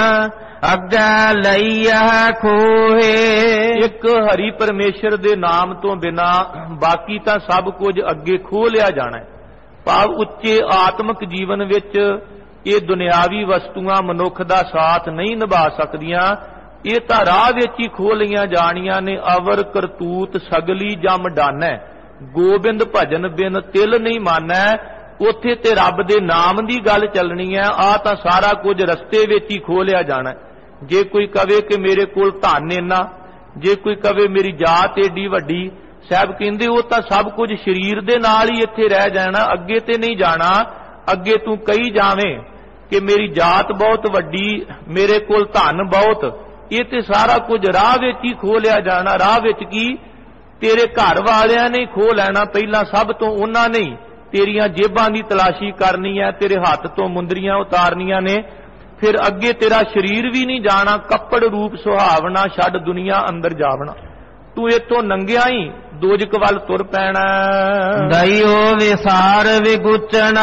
ਅੱਗੇ ਲਈਆ ਖੋਹੇ। ਇੱਕ ਹਰੀ ਪਰਮੇਸ਼ਰ ਦੇ ਨਾਮ ਤੋਂ ਬਿਨਾ ਬਾਕੀ ਤਾਂ ਸਭ ਕੁਝ ਅੱਗੇ ਖੋਹ ਲਿਆ ਜਾਣਾ ਹੈ। ਭਾਵ ਉੱਚੇ ਆਤਮਿਕ ਜੀਵਨ ਵਿੱਚ ਇਹ ਦੁਨਿਆਵੀ ਵਸਤੂਆਂ ਮਨੁੱਖ ਦਾ ਸਾਥ ਨਹੀਂ ਨਿਭਾ ਸਕਦੀਆਂ। ਇਹ ਤਾਂ ਰਾਹ ਵਿੱਚ ਹੀ ਖੋਹ ਲਈਆਂ ਜਾਣੀਆਂ ਨੇ। ਅਵਰ ਕਰਤੂਤ ਸਗਲੀ ਜਮ ਡਾਨੈ, ਗੋਬਿੰਦ ਭਜਨ ਬਿਨ ਤਿਲ ਨਹੀਂ ਮਾਨੈ। ਉੱਥੇ ਤੇ ਰੱਬ ਦੇ ਨਾਮ ਦੀ ਗੱਲ ਚੱਲਣੀ ਹੈ। ਆਹ ਤਾਂ ਸਾਰਾ ਕੁਝ ਰਸਤੇ ਵਿੱਚ ਹੀ ਖੋਹ ਲਿਆ ਜਾਣਾ। ਜੇ ਕੋਈ ਕਵੇ ਕਿ ਮੇਰੇ ਕੋਲ ਧਨ ਇੰਨਾ, ਜੇ ਕੋਈ ਕਵੇ ਮੇਰੀ ਜਾਤ ਏਡੀ ਵੱਡੀ, ਸਾਹਿਬ ਕਹਿੰਦੇ ਉਹ ਤਾਂ ਸਭ ਕੁਝ ਸਰੀਰ ਦੇ ਨਾਲ ਹੀ ਇੱਥੇ ਰਹਿ ਜਾਣਾ, ਅੱਗੇ ਤੇ ਨਹੀਂ ਜਾਣਾ। ਅੱਗੇ ਤੂੰ ਕਹੀ ਜਾਵੇਂ ਕਿ ਮੇਰੀ ਜਾਤ ਬਹੁਤ ਵੱਡੀ, ਮੇਰੇ ਕੋਲ ਧਨ ਬਹੁਤ, ਇਹ ਤੇ ਸਾਰਾ ਕੁਝ ਰਾਹ ਵਿੱਚ ਹੀ ਖੋਹ ਲਿਆ ਜਾਣਾ। ਰਾਹ ਵਿੱਚ ਕੀ ਤੇਰੇ ਘਰ ਵਾਲਿਆਂ ਨੇ ਖੋਹ ਲੈਣਾ। ਪਹਿਲਾਂ ਸਭ ਤੋਂ ਉਹਨਾਂ ਨੇ ਤੇਰੀਆਂ ਜੇਬਾਂ ਦੀ ਤਲਾਸ਼ੀ ਕਰਨੀ ਹੈ, ਤੇਰੇ ਹੱਥ ਤੋਂ ਮੁੰਦਰੀਆਂ ਉਤਾਰਨੀਆਂ ਨੇ। ਫਿਰ ਅੱਗੇ ਤੇਰਾ ਸਰੀਰ ਵੀ ਨਹੀਂ ਜਾਣਾ। ਕੱਪੜ ਰੂਪ ਸੁਹਾਵਣਾ ਛੱਡ ਦੁਨੀਆ ਅੰਦਰ ਜਾਵਣਾ। ਤੂੰ ਇੱਥੋਂ ਨੰਗਿਆ ਹੀ ਦੋਜਕ ਵੱਲ ਤੁਰ ਪੈਣਾ। ਦਇਓ ਵਿਸਾਰ ਵਿਗੁਚਣਾ,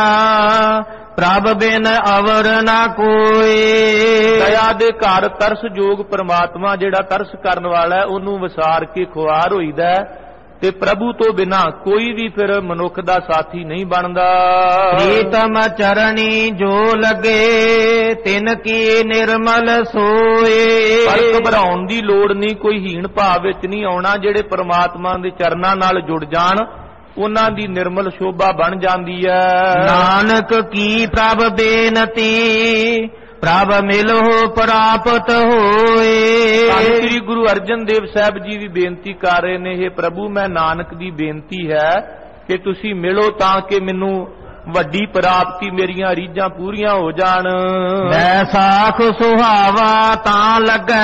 ਪ੍ਰਭ ਬਿਨ ਅਵਰ ਨਾ ਕੋਈ। ਦਇਆ ਦੇ ਘਰ ਤਰਸ ਜੋਗ ਪਰਮਾਤਮਾ ਜਿਹੜਾ ਤਰਸ ਕਰਨ ਵਾਲਾ ਹੈ, ਉਹਨੂੰ ਵਿਸਾਰ ਕੇ ਖੁਆਰ ਹੋਈਦਾ ਤੇ ਪ੍ਰਭੂ ਤੋਂ ਬਿਨਾ ਕੋਈ ਵੀ ਫਿਰ ਮਨੁੱਖ ਦਾ ਸਾਥੀ ਨਹੀਂ ਬਣਦਾ। ਪ੍ਰੀਤਮ ਚਰਣੀ ਜੋ ਲਗੇ, ਤਿਨ ਕੀ ਨਿਰਮਲ ਸੋਏ। ਪਰ ਘਬਰਾਉਣ ਦੀ ਲੋੜ ਨਹੀਂ, ਕੋਈ ਹੀਣ ਭਾਵ ਵਿੱਚ ਨਹੀਂ ਆਉਣਾ। ਜਿਹੜੇ ਪਰਮਾਤਮਾ ਦੇ ਚਰਨਾਂ ਨਾਲ ਜੁੜ ਜਾਣ ਉਹਨਾਂ ਦੀ ਨਿਰਮਲ ਸ਼ੋਭਾ ਬਣ ਜਾਂਦੀ ਹੈ। ਨਾਨਕ ਕੀ ਪ੍ਰਭ ਬੇਨਤੀ, ਪ੍ਰਭ ਮਿਲੋ ਪ੍ਰਾਪਤ ਹੋਏ। ਸ੍ਰੀ ਗੁਰੂ ਅਰਜਨ ਦੇਵ ਸਾਹਿਬ ਜੀ ਵੀ ਬੇਨਤੀ ਕਰ ਰਹੇ ਨੇ, हे ਪ੍ਰਭੂ ਮੈਂ ਨਾਨਕ ਦੀ ਬੇਨਤੀ ਹੈ ਕਿ ਤੁਸੀਂ ਮਿਲੋ ਤਾਂ ਕਿ ਮੈਨੂੰ ਵੱਡੀ ਪ੍ਰਾਪਤੀ, ਮੇਰੀਆਂ ਰੀਝਾਂ ਪੂਰੀਆਂ ਹੋ ਜਾਣ। ਵੈਸਾਖ ਸੁਹਾਵਾ ਤਾਂ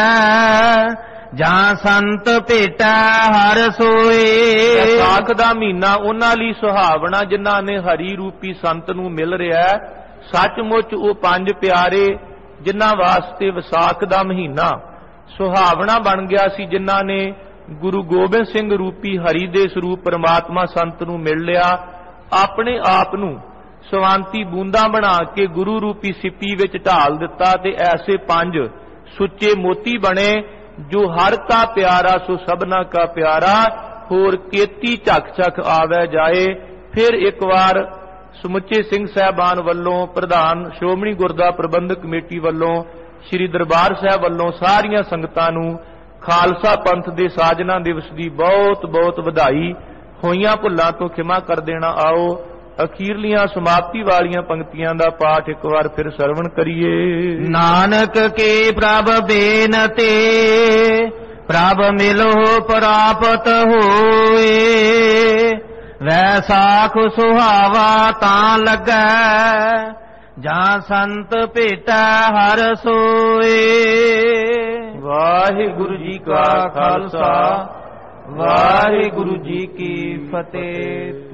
ਲੱਗੈ, ਜਾਂ ਸੰਤ ਭੇਟਾ ਹਰ ਸੋਏ। ਵੈਸਾਖ ਦਾ ਮਹੀਨਾ ਉਹਨਾਂ ਲਈ ਸੁਹਾਵਣਾ ਜਿਨ੍ਹਾਂ ਨੇ ਹਰੀ ਰੂਪੀ ਸੰਤ ਨੂੰ ਮਿਲ ਰਿਹਾ। ਸੱਚਮੁੱਚ ਉਹ ਪੰਜ ਪਿਆਰੇ ਜਿਨ੍ਹਾਂ ਵਾਸਤੇ ਵਿਸਾਖ ਦਾ ਮਹੀਨਾ ਸੁਹਾਵਣਾ ਬਣ ਗਿਆ ਸੀ, ਜਿਨ੍ਹਾਂ ਨੇ ਗੁਰੂ ਗੋਬਿੰਦ ਸਿੰਘ ਰੂਪੀ ਹਰੀ ਦੇ ਸਰੂਪ ਪਰਮਾਤਮਾ ਸੰਤ ਨੂੰ ਮਿਲ ਲਿਆ। ਆਪਣੇ ਆਪ ਨੂੰ ਸਵਾਂਤੀ ਬੂੰਦਾਂ ਬਣਾ ਕੇ ਗੁਰੂ ਰੂਪੀ ਸਿੱਪੀ ਵਿੱਚ ਢਾਲ ਦਿੱਤਾ ਤੇ ਐਸੇ ਪੰਜ ਸੁੱਚੇ ਮੋਤੀ ਬਣੇ, ਜੋ ਹਰ ਕਾ ਪਿਆਰਾ ਸੋ ਸਭਨਾ ਕਾ ਪਿਆਰਾ, ਹੋਰ ਕੇਤੀ ਝੱਕ ਝੱਕ ਆਵੇ ਜਾਏ। ਫਿਰ ਇੱਕ ਵਾਰ ਸਮੁੱਚੇ ਸਿੰਘ ਸਾਹਿਬਾਨ ਵੱਲੋਂ, ਪ੍ਰਧਾਨ ਸ਼੍ਰੋਮਣੀ ਗੁਰਦੁਆਰਾ ਪ੍ਰਬੰਧਕ ਕਮੇਟੀ ਵੱਲੋਂ, ਸ੍ਰੀ ਦਰਬਾਰ ਸਾਹਿਬ ਵੱਲੋਂ ਸਾਰੀਆਂ ਸੰਗਤਾਂ ਨੂੰ ਖਾਲਸਾ ਪੰਥ ਦੇ ਸਾਜਨਾ ਦਿਵਸ ਦੀ ਬਹੁਤ ਬਹੁਤ ਵਧਾਈ। ਹੋਈਆਂ ਭੁੱਲਾਂ ਤੋਂ ਖਿਮਾ ਕਰ ਦੇਣਾ। ਆਓ ਅਖੀਰਲੀਆਂ ਸਮਾਪਤੀ ਵਾਲੀਆਂ ਪੰਕਤੀਆਂ ਦਾ ਪਾਠ ਇੱਕ ਵਾਰ ਫਿਰ ਸਰਵਣ ਕਰੀਏ। ਨਾਨਕ ਕੀ ਪ੍ਰਭ ਬੇਨਤੀ, ਪ੍ਰਭ ਮਿਲੋ ਪ੍ਰਾਪਤ ਹੋਏ। ਵੈਸਾਖ ਸੁਹਾਵਾ ਤਾਂ ਲੱਗੈ, ਜਾਂ ਸੰਤ ਭੇਟਾ ਹਰ ਸੋਏ। ਵਾਹਿਗੁਰੂ ਜੀ ਕਾ ਖਾਲਸਾ, ਵਾਹਿਗੁਰੂ ਜੀ ਕੀ ਫਤਿਹ।